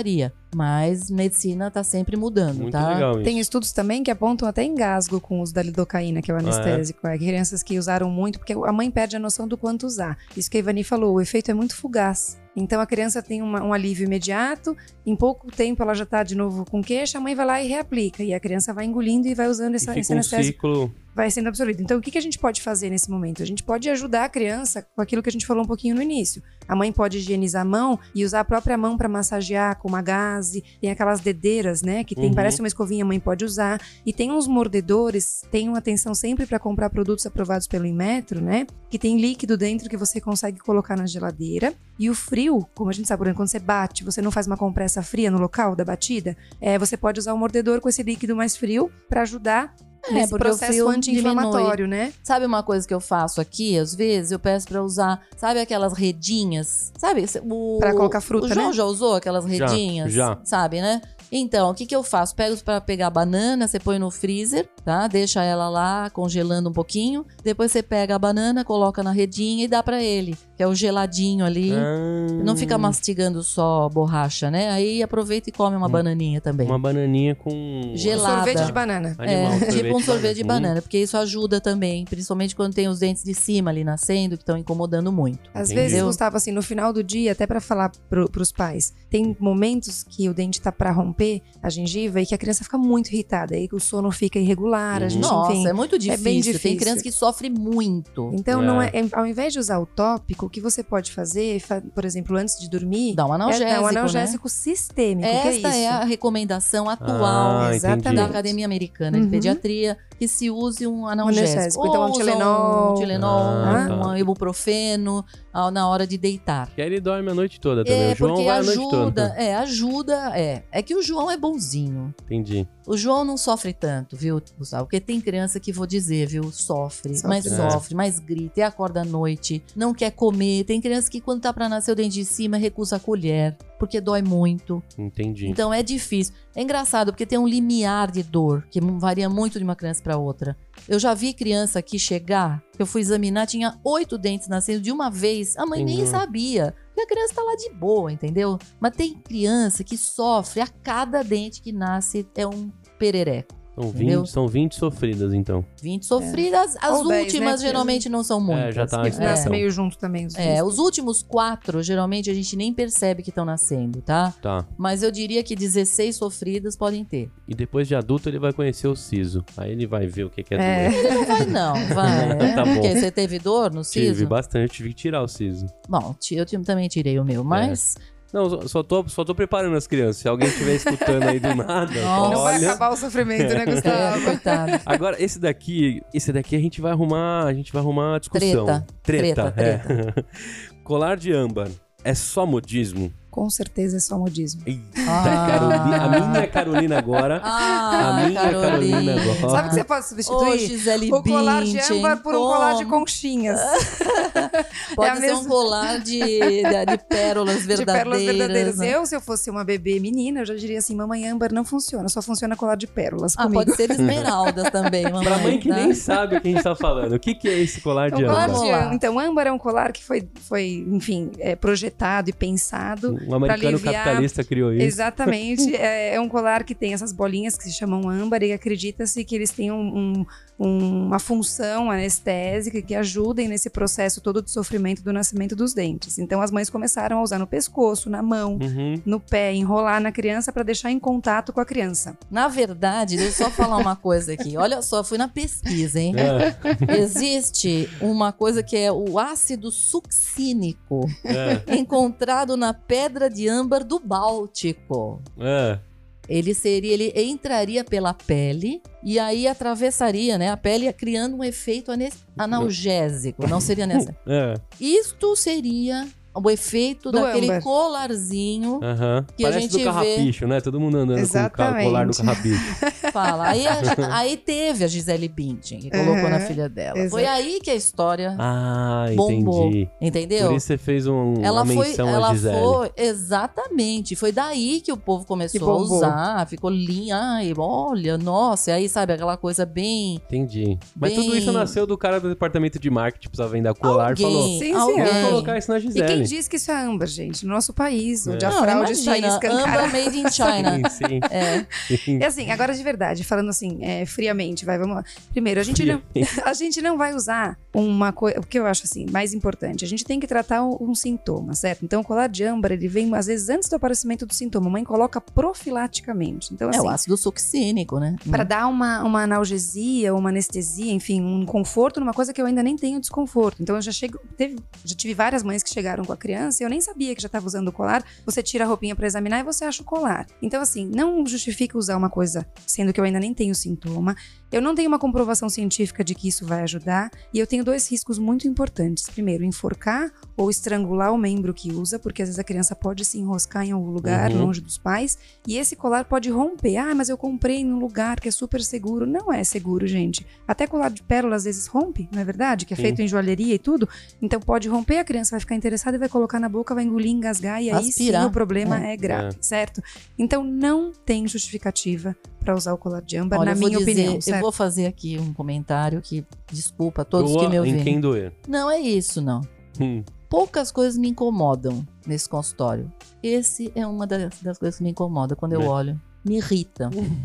Mas medicina tá sempre mudando, Muito tá? legal isso. Tem estudos também que apontam até engasgo com o uso da lidocaína, que é o anestésico. Ah, é? É, crianças que usaram muito, porque a mãe perde a noção do quanto usar. Isso que a Ivani falou, o efeito é muito fugaz. Então a criança tem uma, um alívio imediato, em pouco tempo ela já tá de novo com queixa, a mãe vai lá e reaplica. E a criança vai engolindo e vai usando essa, e esse fica um anestésico. ciclo... Vai sendo absorvido. Então, o que a gente pode fazer nesse momento? A gente pode ajudar a criança com aquilo que a gente falou um pouquinho no início. A mãe pode higienizar a mão e usar a própria mão para massagear com uma gaze. Tem aquelas dedeiras, né? Que tem, Uhum. parece uma escovinha, a mãe pode usar. E tem uns mordedores, tenham atenção sempre para comprar produtos aprovados pelo Inmetro, né? Que tem líquido dentro que você consegue colocar na geladeira. E o frio, como a gente sabe, por exemplo, quando você bate, você não faz uma compressa fria no local da batida, é, você pode usar o mordedor com esse líquido mais frio para ajudar É, nesse porque o processo frio anti-inflamatório, né? Sabe uma coisa que eu faço aqui, às vezes? Eu peço pra usar, sabe aquelas redinhas? Sabe? O, Pra colocar fruta, o João né? já usou aquelas Já, redinhas? já. Sabe, né? Então, o que que eu faço? Pego pra pegar a banana, você põe no freezer, tá? Deixa ela lá congelando um pouquinho. Depois você pega a banana, coloca na redinha e dá pra ele, que é o geladinho ali. Ah, Não fica mastigando só borracha, né? Aí aproveita e come uma Hum. bananinha também. uma bananinha com... Gelada. Sorvete de banana. Animal, É, tipo um sorvete de Hum. banana, porque isso ajuda também, principalmente quando tem os dentes de cima ali nascendo, que estão incomodando muito. Às Entendi. vezes, Gustavo, assim, no final do dia, até pra falar pro, pros pais, tem momentos que o dente tá pra romper a gengiva e que a criança fica muito irritada, aí que o sono fica irregular, a gente, Nossa, enfim... é muito difícil. bem Tem difícil. criança que sofre muito. Então, É. não é, é- ao invés de usar o tópico, o que você pode fazer, fa- por exemplo, antes de dormir, Dá um é analgésico, dar um né? analgésico sistêmico, que é Esta isso? é, a recomendação atual Ah, Exatamente. entendi. da Academia Americana de Uhum. Pediatria, que se use um analgésico. analgésico. Então, um Ou usa Tilenol. um Tilenol, Ah, um tá. ibuprofeno ah, na hora de deitar. Que aí ele dorme a noite toda também. É, o João porque vai a noite ajuda, toda. é, ajuda, é. É que o João é bonzinho. Entendi. O João não sofre tanto, viu, Gustavo? Porque tem criança que, vou dizer, viu, sofre, Sofre. mas É. sofre, mais grita, e acorda à noite, não quer comer. Tem criança que quando tá pra nascer o dente de cima, recusa a colher, porque dói muito. Entendi. Então é difícil. É engraçado, porque tem um limiar de dor, que varia muito de uma criança pra outra. Eu já vi criança aqui chegar, que eu fui examinar, tinha oito dentes nascendo de uma vez. A mãe nem Uhum. sabia. Porque a criança tá lá de boa, entendeu? Mas tem criança que sofre, a cada dente que nasce é um perereco. São entendeu? vinte, são vinte sofridas, então. vinte sofridas, as Ou dez, últimas né? geralmente não são muitas. já tá Que então. nasce meio junto também. Os É, os últimos quatro, geralmente a gente nem percebe que estão nascendo, tá? Tá. Mas eu diria que dezesseis sofridas podem ter. E depois de adulto ele vai conhecer o siso. Aí ele vai ver o que que é, É. doença. Não vai não, vai. né? Tá bom. Porque você teve dor no Tive siso? bastante, tive que tirar o siso. Bom, ti- eu ti- também tirei o meu, mas... Não, só- só tô, só tô preparando as crianças. Se alguém estiver escutando aí do nada, Nossa. Não vai olha... acabar o sofrimento, né, É, Gustavo? coitado. Agora, esse daqui, esse daqui a gente vai arrumar, a gente vai arrumar uma discussão. Treta. Treta, é. Colar de âmbar é só modismo? Com certeza é só modismo. Eita, Ah. Carolina, a minha Carolina agora. Ah, a minha Carolina, agora. Sabe o que você pode Ô, substituir? Gisele O colar de Bündchen, âmbar por um colar de como? conchinhas. Pode É a ser mesma- um colar de, de, de pérolas De verdadeiras. pérolas verdadeiras. né? Eu, se eu fosse uma bebê menina, eu já diria assim, mamãe âmbar não funciona, só funciona colar de pérolas Ah, comigo. pode ser esmeralda também, mamãe. Pra mãe que tá? nem sabe o que a gente tá falando. O que, que é esse colar de Um colar âmbar? Vamos de lá. âmbar. Então, âmbar é um colar que foi, foi enfim, é, projetado e pensado. Um americano aliviar- capitalista criou isso. Exatamente. é, é um colar que tem essas bolinhas que se chamam âmbar e acredita-se que eles têm um- um- uma função anestésica que ajudem nesse processo todo de sofrimento do nascimento dos dentes. Então, as mães começaram a usar no pescoço, na mão, Uhum. no pé, enrolar na criança para deixar em contato com a criança. Na verdade, deixa eu só falar uma coisa aqui. Olha só, eu fui na pesquisa, hein? É, Existe uma coisa que é o ácido succínico, é, encontrado na pedra de âmbar do Báltico. é. Ele seria, ele entraria pela pele e aí atravessaria, né, a pele, criando um efeito anes- analgésico. Não seria nessa. É, Isto seria o efeito Do daquele âmbar. colarzinho. aham. Que a Parece gente do vê- carrapicho, né? Todo mundo andando com o ca- Exatamente. colar do carrapicho. fala. Aí, a- aí teve a Gisele Bündchen, que colocou Uhum, na filha dela. exato. Foi aí que a história Ah, bombou. entendi. Entendeu? Por isso você fez um, Ela uma foi, menção ela a Gisele. foi, exatamente. Foi daí que o povo Que começou a bombou. usar, ficou linha, ai, olha, nossa, e aí sabe aquela coisa bem. Entendi. Mas Bem- tudo isso nasceu do cara do departamento de marketing, precisava vender colar, Alguém, falou, Sim, sim, alguém. vamos é. colocar isso na E quem Gisele. diz que isso é âmbar, gente? No nosso país, onde É. a Não, fraude está aí imagina, escancarada. Amba made in China. Sim, sim. É. sim. É assim, agora de verdade, falando assim, é, friamente, vai, vamos lá. Primeiro, a gente, não, a gente não vai usar uma coisa, o que eu acho assim, mais importante, a gente tem que tratar um, um sintoma, certo? Então, o colar de âmbar, ele vem, às vezes, antes do aparecimento do sintoma. A mãe coloca profilaticamente. Então, É assim, o ácido succínico, né? para dar uma, uma analgesia, uma anestesia, enfim, um conforto numa coisa que eu ainda nem tenho desconforto. Então eu já chego, teve, já tive várias mães que chegaram com a criança e eu nem sabia que já estava usando o colar. Você tira a roupinha para examinar e você acha o colar. Então assim, não justifica usar uma coisa sendo que eu ainda nem tenho sintoma. Eu não tenho uma comprovação científica de que isso vai ajudar e eu tenho dois riscos muito importantes. Primeiro, enforcar ou estrangular o membro que usa, porque às vezes a criança pode se enroscar em algum lugar, Uhum. longe dos pais, e esse colar pode romper. Ah, mas eu comprei num lugar que é super seguro. Não é seguro, gente. Até colar de pérola às vezes rompe, não é verdade? Que é Sim. feito em joalheria e tudo. Então pode romper, a criança vai ficar interessada e vai colocar na boca, vai engolir, engasgar, e aí Aspirar. sim o problema é, grave, certo? Então não tem justificativa para usar o colar de âmbar, Olha, na eu vou minha dizer, opinião, eu certo? vou fazer aqui um comentário que, desculpa a todos Doa que me em ouviram. quem doer. Não é isso, não. Hum. Poucas coisas me incomodam nesse consultório. Esse é uma das, das coisas que me incomoda quando eu É. olho. Me irrita.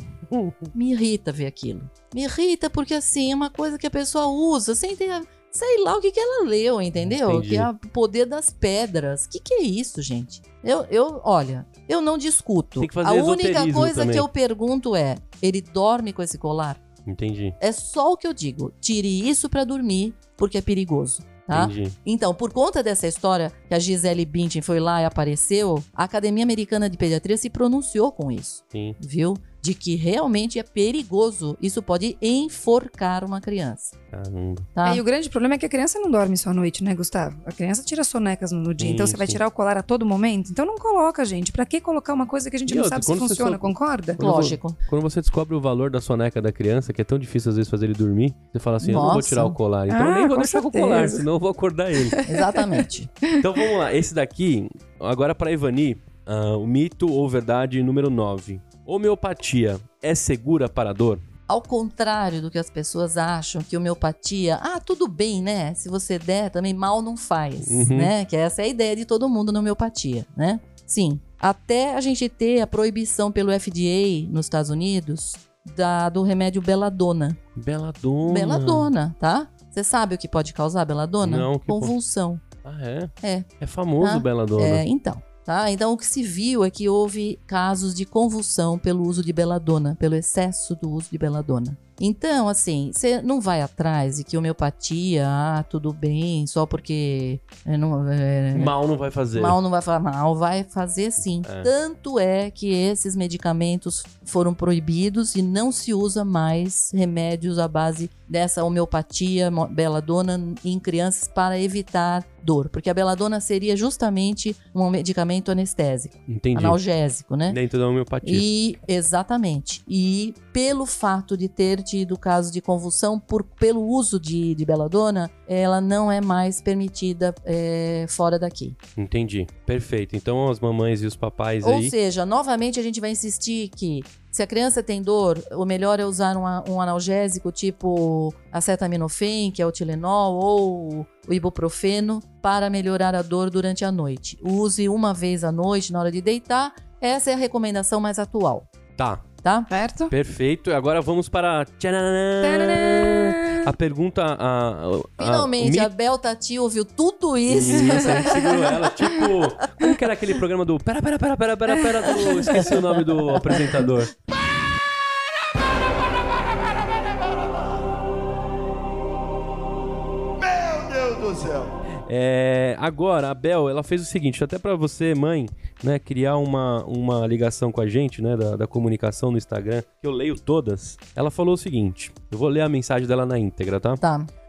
Me irrita ver aquilo. Me irrita porque, assim, é uma coisa que a pessoa usa sem ter... Sei lá o que, que ela leu, entendeu? Entendi. Que é o poder das pedras. Que que é isso, gente? Eu, eu, olha, eu não discuto. Tem que fazer A única esoterismo coisa também. que eu pergunto é, ele dorme com esse colar? Entendi, É só o que eu digo. Tire isso pra dormir, porque é perigoso, tá? entendi. Então, por conta dessa história que a Gisele Bündchen foi lá e apareceu, a Academia Americana de Pediatria se pronunciou com isso, Sim. viu? De que realmente é perigoso. Isso pode enforcar uma criança, Caramba. tá? É, e o grande problema é que a criança não dorme só à noite, né, Gustavo? A criança tira sonecas no, no dia, Sim, então você vai sim. tirar o colar a todo momento? Então não coloca, gente. Pra que colocar uma coisa que a gente E não outra, sabe se quando você funciona, só- concorda? Quando eu vou- Lógico. Quando você descobre o valor da soneca da criança, que é tão difícil às vezes fazer ele dormir, você fala assim, eu não vou Nossa. tirar o colar. Então eu Ah, nem vou com deixar com o certeza. colar, senão eu vou acordar ele. Exatamente. Então vamos lá, esse daqui, agora pra Ivani, ah, o mito ou verdade número nove. Homeopatia é segura para a dor? Ao contrário do que as pessoas acham, que homeopatia, ah, tudo bem, né? Se você der, também mal não faz, Uhum. né? Que essa é a ideia de todo mundo na homeopatia, né? Sim, até a gente ter a proibição pelo F D A nos Estados Unidos da, do remédio Belladonna. Beladona. Belladonna, tá? Você sabe o que pode causar Belladonna? Não, que Convulsão. Ah, é? É. É famoso Ah, o Beladona. É, então. Tá? Então, o que se viu é que houve casos de convulsão pelo uso de Belladonna, pelo excesso do uso de Belladonna. Então, assim, você não vai atrás de que homeopatia, ah, tudo bem, só porque é, não, é, Mal não vai fazer. mal não vai fazer mal, vai fazer sim. É. Tanto é que esses medicamentos foram proibidos e não se usa mais remédios à base dessa homeopatia mo- Belladonna em crianças para evitar dor, porque a Belladonna seria justamente um medicamento anestésico, Entendi. analgésico, né? Dentro da homeopatia. E exatamente. E pelo fato de ter tido casos de convulsão por, pelo uso de, de Belladonna, ela não é mais permitida é, fora daqui. Entendi. Perfeito. Então as mamães e os papais Ou aí. seja, novamente a gente vai insistir que se a criança tem dor, o melhor é usar um, a- um analgésico tipo acetaminofén, que é o Tilenol, ou o ibuprofeno, para melhorar a dor durante a noite. Use uma vez à noite na hora de deitar. Essa é a recomendação mais atual, Tá. tá? Certo? Perfeito. E agora vamos para. Tcharam! Tcharam! A pergunta. A, a, Finalmente, a, a Bel Tati ouviu tudo isso. Isso, a gente segurou ela. Tipo, como que era aquele programa do. Pera, pera, pera, pera, pera, pera. Do... Esqueci o nome do apresentador. Meu Deus do céu! É, agora, a Bel, ela fez o seguinte, até pra você, mãe, né, criar uma, uma ligação com a gente, né, da, da comunicação no Instagram, que eu leio todas. Ela falou o seguinte, eu vou ler a mensagem dela na íntegra, tá? Tá.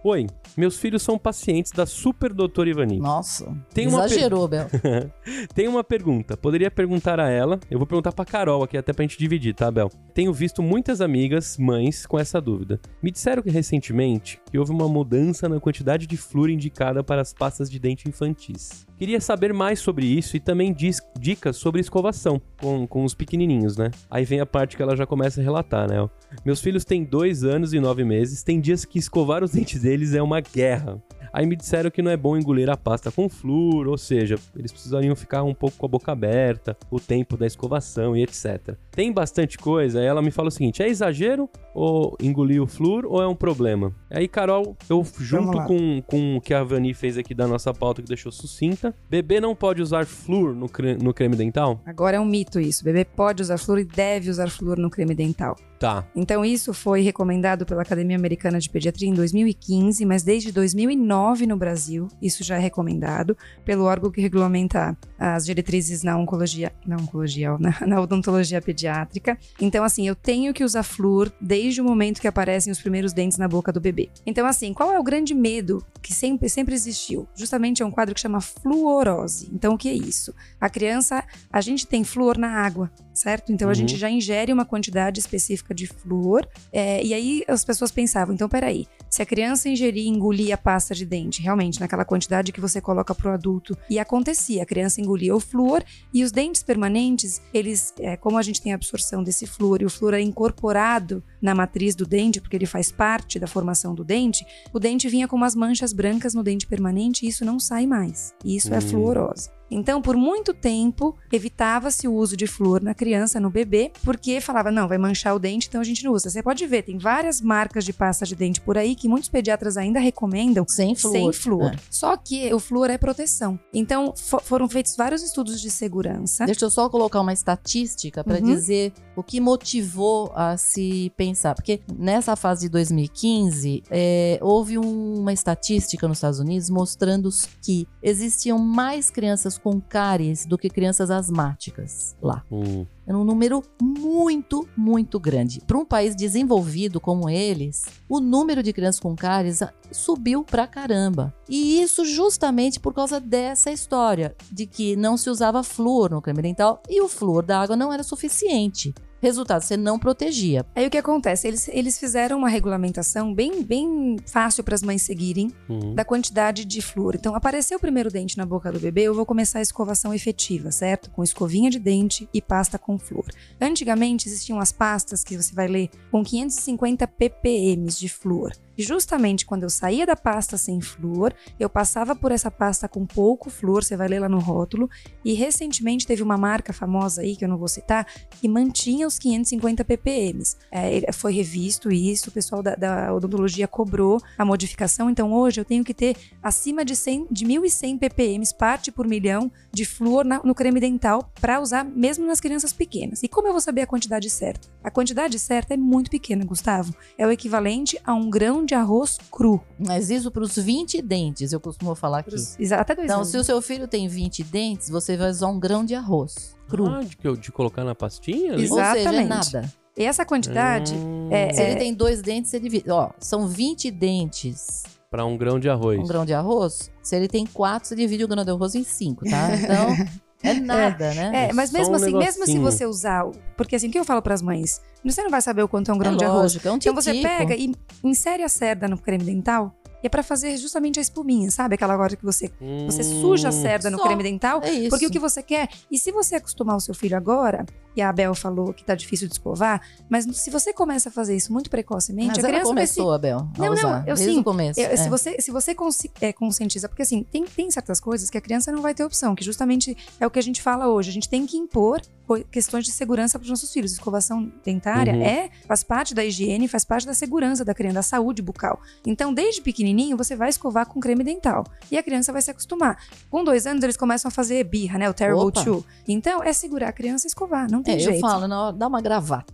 Oi, meus filhos são pacientes da super doutora Ivani. Nossa, Tem uma exagerou, Bel. Tem uma pergunta, poderia perguntar a ela, eu vou perguntar pra Carol aqui até pra gente dividir, tá, Bel? Tenho visto muitas amigas, mães, com essa dúvida. Me disseram que recentemente que houve uma mudança na quantidade de flúor indicada para as pastas de dente infantis. Queria saber mais sobre isso e também diz, dicas sobre escovação com, com os pequenininhos, né? Aí vem a parte que ela já começa a relatar, né? Meus filhos têm dois anos e nove meses, tem dias que escovar os dentes deles é uma guerra. Aí me disseram que não é bom engolir a pasta com flúor, ou seja, eles precisariam ficar um pouco com a boca aberta, o tempo da escovação e etcétera. Tem bastante coisa, aí ela me fala o seguinte, é exagero ou engolir o flúor ou é um problema? Aí, Carol, eu junto com, com o que a Vani fez aqui da nossa pauta que deixou sucinta, bebê não pode usar flúor no, cre- no creme dental? Agora é um mito isso, bebê pode usar flúor e deve usar flúor no creme dental. Tá. Então isso foi recomendado pela Academia Americana de Pediatria em dois mil e quinze, mas desde dois mil e nove no Brasil, isso já é recomendado pelo órgão que regulamenta as diretrizes na oncologia, na oncologia, ó, na, na odontologia pediátrica. Então assim, eu tenho que usar flúor desde o momento que aparecem os primeiros dentes na boca do bebê. Então assim, qual é o grande medo que sempre, sempre existiu? Justamente é um quadro que chama fluorose. Então o que é isso? A criança, a gente tem flúor na água, certo? Então a Uhum. gente já ingere uma quantidade específica de flúor, é, e aí as pessoas pensavam, então peraí, se a criança ingerir e engolir a pasta de dente, realmente naquela quantidade que você coloca pro adulto, e acontecia, a criança engolia o flúor, e os dentes permanentes, eles, é, como a gente tem a absorção desse flúor, e o flúor é incorporado na matriz do dente, porque ele faz parte da formação do dente, o dente vinha com umas manchas brancas no dente permanente, e isso não sai mais, e isso Hum. é fluorose. Então, por muito tempo, evitava-se o uso de flúor na criança, no bebê, porque falava, não, vai manchar o dente, então a gente não usa. Você pode ver, tem várias marcas de pasta de dente por aí que muitos pediatras ainda recomendam Sem flúor. sem flúor. É. Só que o flúor é proteção. Então, fo- foram feitos vários estudos de segurança. Deixa eu só colocar uma estatística para Uhum. dizer o que motivou a se pensar. Porque nessa fase de dois mil e quinze, é, houve um- uma estatística nos Estados Unidos mostrando que existiam mais crianças com cáries do que crianças asmáticas lá. Hum. Era um número muito, muito grande. Para um país desenvolvido como eles, o número de crianças com cáries ah, subiu pra caramba. E isso justamente por causa dessa história de que não se usava flúor no creme dental e o flúor da água não era suficiente. Resultado, você não protegia. Aí o que acontece? Eles, eles fizeram uma regulamentação bem, bem fácil para as mães seguirem Uhum. da quantidade de flúor. Então, apareceu o primeiro dente na boca do bebê, eu vou começar a escovação efetiva, certo? Com escovinha de dente e pasta com flúor. Antigamente, existiam as pastas que você vai ler com quinhentos e cinquenta ppm de flúor. E justamente quando eu saía da pasta sem flúor, eu passava por essa pasta com pouco flúor, você vai ler lá no rótulo, e recentemente teve uma marca famosa aí, que eu não vou citar, que mantinha os quinhentos e cinquenta ppm. É, foi revisto isso, o pessoal da, da odontologia cobrou a modificação, então hoje eu tenho que ter acima de, cem, de mil e cem ppm, parte por milhão, de flúor na, no creme dental, para usar mesmo nas crianças pequenas. E como eu vou saber a quantidade certa? A quantidade certa é muito pequena, Gustavo. É o equivalente a um grão de arroz cru. Mas isso para os vinte dentes, eu costumo falar aqui. Exato, até dois Então, anos. se o seu filho tem vinte dentes, você vai usar um grão de arroz cru. Ah, de, que- de colocar na pastinha? ali? Isso. Ou seja, é exatamente. nada. E essa quantidade, Hum, é- Se ele tem dois dentes, você divide. Ó, são vinte dentes. Pra um grão de arroz. Um grão de arroz. Se ele tem quatro, você divide o grão de arroz em cinco, tá? Então, é nada, né? é, mas só mesmo um assim, mesmo se negocinho. você usar, o- porque assim, o que eu falo pras mães? Você não vai saber o quanto é um grão É de arroz. lógico, é um Então você titico. pega e insere a cerda no creme dental, e é pra fazer justamente a espuminha, sabe? Aquela hora que você, você Hum, suja a cerda no Só. creme dental, É isso. porque o que você quer, e se você acostumar o seu filho agora, e a Abel falou que tá difícil de escovar, mas se você começa a fazer isso muito precocemente, Mas a ela criança vai se... começou, Abel, a Não, não, usar. eu Desde sim, o começo. Eu- é. Se você, se você consci- é, conscientiza, porque assim, tem, tem certas coisas que a criança não vai ter opção, que justamente é o que a gente fala hoje. A gente tem que impor co- questões de segurança para os nossos filhos. Escovação dentária Uhum. é, faz parte da higiene, faz parte da segurança da criança, da saúde bucal. Então, desde pequenininho, você vai escovar com creme dental. E a criança vai se acostumar. Com dois anos, eles começam a fazer birra, né? O Terrible Opa. Two. Então, é segurar a criança e escovar, não tem É, jeito. eu falo, na hora, dá uma gravata.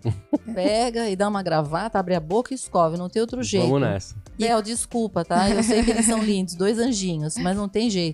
Pega e dá uma gravata, abre a boca e escove, não tem outro jeito. Vamos nessa. Bel, desculpa, tá? Eu sei que eles são lindos, dois anjinhos, mas não tem jeito.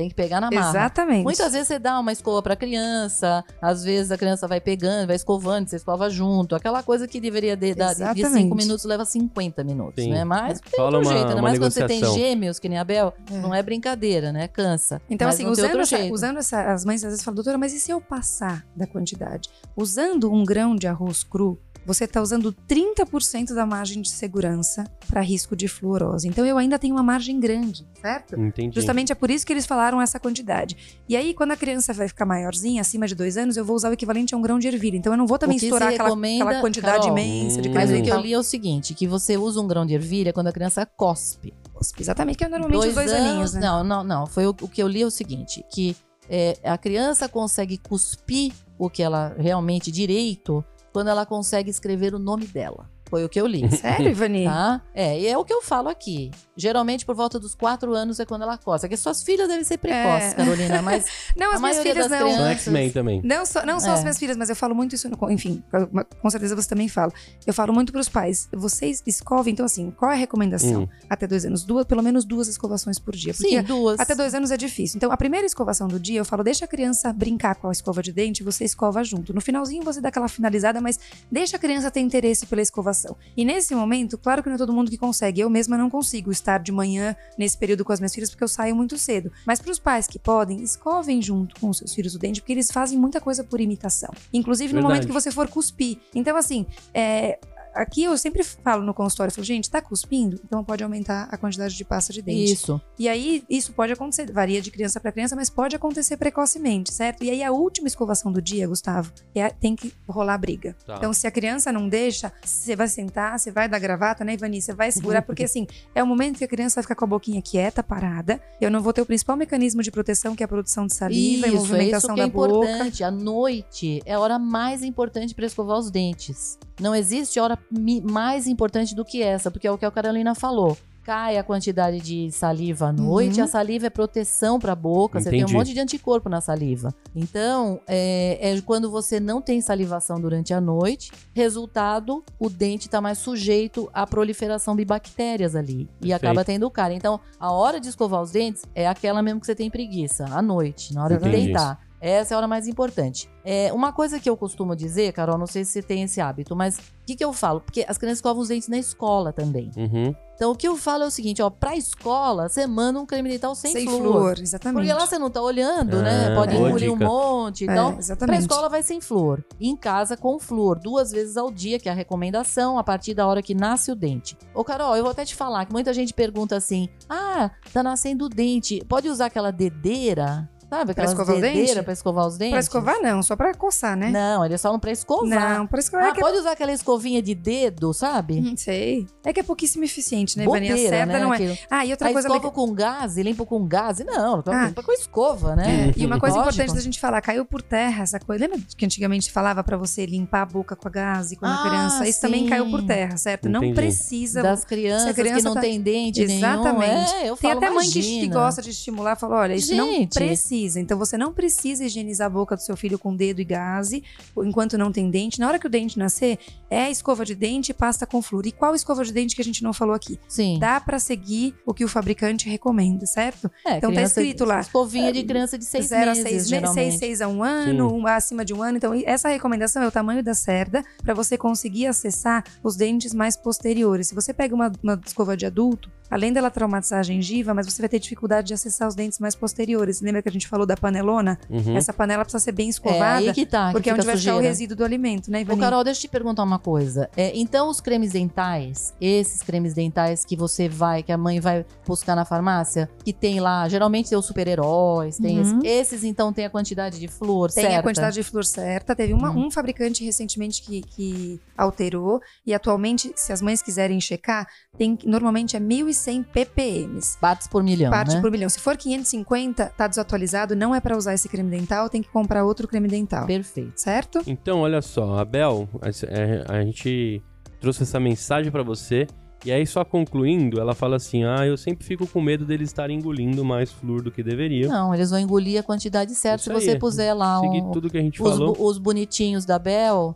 Tem que pegar na marra. Exatamente. Muitas vezes você dá uma escova pra criança, às vezes a criança vai pegando, vai escovando, você escova junto. Aquela coisa que deveria de, dar de cinco minutos leva cinquenta minutos, Sim. né? Mas tem Fala outro uma- jeito, né? uma Mas quando você tem negociação. gêmeos, que nem a Bel, É. não é brincadeira, né? Cansa. Então, Mas assim, não tem usando outro essa, jeito. usando essa. As mães às vezes falam, doutora, mas e se eu passar da quantidade? Usando um grão de arroz cru, você está usando trinta por cento da margem de segurança para risco de fluorose. Então, eu ainda tenho uma margem grande, certo? Entendi. Justamente é por isso que eles falaram essa quantidade. E aí, quando a criança vai ficar maiorzinha, acima de dois anos, eu vou usar o equivalente a um grão de ervilha. Então, eu não vou também O que estourar se aquela, recomenda, aquela quantidade Carol, imensa de hum, Mas creme o que eu dental. li é o seguinte, que você usa um grão de ervilha quando a criança cospe. Exatamente, que é normalmente os dois aninhos, né? Não, não, não. Foi o, o que eu li é o seguinte, que é, a criança consegue cuspir o que ela realmente direito quando ela consegue escrever o nome dela. Foi o que eu li. Sério, Ivani? Tá? É, e é o que eu falo aqui. Geralmente, por volta dos quatro anos é quando ela coça. Porque suas filhas devem ser precoces, É. Carolina, mas Não, a as minhas maioria filhas das não. São crianças- X-Men também. Não só, não só É. as minhas filhas, mas eu falo muito isso, no, enfim, com certeza você também fala. Eu falo muito pros pais, vocês escovem, então assim, qual é a recomendação? Hum. Até dois anos, duas, pelo menos duas escovações por dia. Porque sim, duas. até dois anos é difícil. Então, a primeira escovação do dia, eu falo, deixa a criança brincar com a escova de dente, você escova junto. No finalzinho, você dá aquela finalizada, mas deixa a criança ter interesse pela escovação. E nesse momento, claro que não é todo mundo que consegue. Eu mesma não consigo estar de manhã nesse período com as minhas filhas, porque eu saio muito cedo. Mas para os pais que podem, escovem junto com os seus filhos o dente, porque eles fazem muita coisa por imitação. Inclusive no Verdade. momento que você for cuspir. Então, assim, é... aqui eu sempre falo no consultório, eu falo, gente, tá cuspindo? Então pode aumentar a quantidade de pasta de dente. Isso. E aí, isso pode acontecer, varia de criança para criança, mas pode acontecer precocemente, certo? E aí, a última escovação do dia, Gustavo, é, tem que rolar briga. Tá. Então, se a criança não deixa, você vai sentar, você vai dar gravata, né, Ivani? Você vai segurar, porque assim, é o momento que a criança vai ficar com a boquinha quieta, parada. Eu não vou ter o principal mecanismo de proteção, que é a produção de saliva e Isso, é movimentação isso que é da boca. importante. A noite é a hora mais importante para escovar os dentes. Não existe hora mi- mais importante do que essa, porque é o que a Carolina falou. Cai a quantidade de saliva à noite, Uhum. a saliva é proteção para a boca, você tem um Entendi. monte de anticorpo na saliva. Então, é, é quando você não tem salivação durante a noite, resultado, o dente está mais sujeito à proliferação de bactérias ali e Perfeito. acaba tendo cárie. Então, a hora de escovar os dentes é aquela mesmo que você tem preguiça, à noite, na hora Entendi. de deitar. Essa é a hora mais importante. É, uma coisa que eu costumo dizer, Carol, não sei se você tem esse hábito, mas o que, que eu falo? Porque as crianças escovam os dentes na escola também. Uhum. Então, o que eu falo é o seguinte, ó, pra escola, você manda um creme dental sem, Sem flúor. flúor, exatamente. Porque lá você não tá olhando, Ah, né? Pode boa engolir um dica. monte. É, Então, pra exatamente. escola vai sem flúor. Em casa com flúor, duas vezes ao dia, que é a recomendação, a partir da hora que nasce o dente. Ô, Carol, eu vou até te falar que muita gente pergunta assim, ah, tá nascendo o dente, pode usar aquela dedeira? Sabe, Pra aquelas escovar o dedeiras dente? pra escovar os dentes? Pra escovar, não, só pra coçar, né? Não, eles falam pra escovar. Não, pra escovar Ah, é que pode usar aquela escovinha de dedo, sabe? Não sei. É que é pouquíssimo eficiente, né, Ivani? A Bobeira, cerda né? não é. Aquilo. Ah, e outra A coisa escova legal. com gás, limpo com gás. Não, Ah. limpa com escova, né? É, e uma coisa Lógico. importante da gente falar, caiu por terra essa coisa. Lembra que antigamente falava pra você limpar a boca com a gaze quando Ah, criança? Isso também sim. caiu por terra, certo? Não Entendi. precisa. Das crianças se a criança que não tá- tem dente Exatamente. nenhum. É, eu Tem falo, até mãe que, que imagina. gosta de estimular, fala, olha, isso não Gente. precisa. Então você não precisa higienizar a boca do seu filho com dedo e gaze, enquanto não tem dente. Na hora que o dente nascer, é escova de dente e pasta com flúor. E qual escova de dente que a gente não falou aqui? Sim. Dá pra seguir o que o fabricante recomenda, certo? É, então tá criança- escrito lá, Escovinha de criança de seis zero a meses, seis, geralmente. seis, seis a um ano, um, acima de um ano. Então, essa recomendação é o tamanho da cerda para você conseguir acessar os dentes mais posteriores. Se você pega uma, uma escova de adulto, além dela traumatizar a gengiva, mas você vai ter dificuldade de acessar os dentes mais posteriores. Lembra que a gente falou da panelona? Uhum. Essa panela precisa ser bem É, escovada, aí que tá, que porque é onde fica vai ficar o sujeira. resíduo do alimento, né, Ô, Ivani? Carol, deixa eu te perguntar uma coisa. É, então, os cremes dentais, esses cremes dentais que você vai, que a mãe vai buscar na farmácia, que tem lá, geralmente tem os super-heróis, tem Uhum. esse- esses, então, tem a quantidade de flúor, Tem certa? a quantidade de flúor certa. Teve uma- Hum. um fabricante recentemente que, que alterou. E atualmente, se as mães quiserem checar, tem, normalmente é mil e cem ppm. Partes por milhão, Parte né? por milhão. Se for quinhentos e cinquenta, tá desatualizado, não é pra usar esse creme dental, tem que comprar outro creme dental. Perfeito. Certo? Então, olha só, a Bel, a, a gente trouxe essa mensagem pra você. E aí, só concluindo, ela fala assim: ah, eu sempre fico com medo deles estarem engolindo mais flúor do que deveriam. Não, eles vão engolir a quantidade certa. Isso Se você aí. puser lá Seguir um, tudo que a gente os, falou. bu- os bonitinhos da Bel,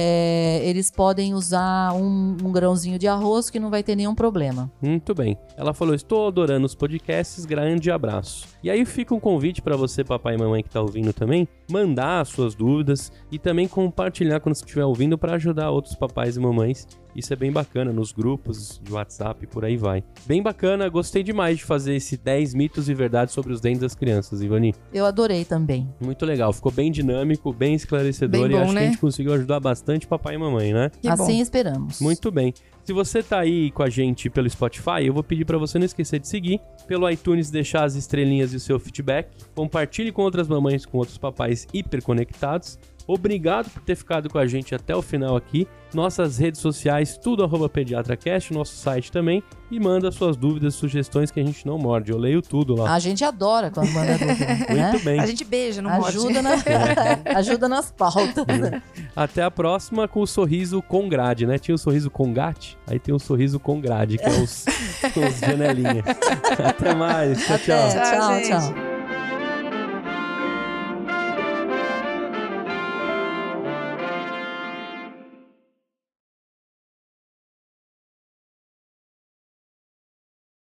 é, eles podem usar um, um grãozinho de arroz que não vai ter nenhum problema. Muito bem. Ela falou: estou adorando os podcasts, grande abraço. E aí fica um convite para você, papai e mamãe que tá ouvindo também, mandar as suas dúvidas e também compartilhar quando você estiver ouvindo para ajudar outros papais e mamães. Isso é bem bacana nos grupos de WhatsApp e por aí vai. Bem bacana, gostei demais de fazer esse dez mitos e verdades sobre os dentes das crianças, Ivani. Eu adorei também. Muito legal, ficou bem dinâmico, bem esclarecedor Bem e bom, acho né? que a gente conseguiu ajudar bastante papai e mamãe, né? Que assim bom. esperamos. Muito bem. Se você tá aí com a gente pelo Spotify, eu vou pedir para você não esquecer de seguir, pelo iTunes deixar as estrelinhas e o seu feedback, compartilhe com outras mamães, com outros papais hiperconectados. Obrigado por ter ficado com a gente até o final aqui. Nossas redes sociais, tudo arroba PediatraCast, nosso site também. E manda suas dúvidas, sugestões que a gente não morde. Eu leio tudo lá. A gente adora quando manda dúvida. Muito né? bem. A gente beija, não morde. Ajuda, na... Ajuda nas pautas. Até a próxima com o sorriso com grade, né? Tinha o sorriso com gate, aí tem o sorriso com grade, que é os, os janelinhas. Até mais. Tchau, Até. tchau. Tchau, Tchau, gente. tchau.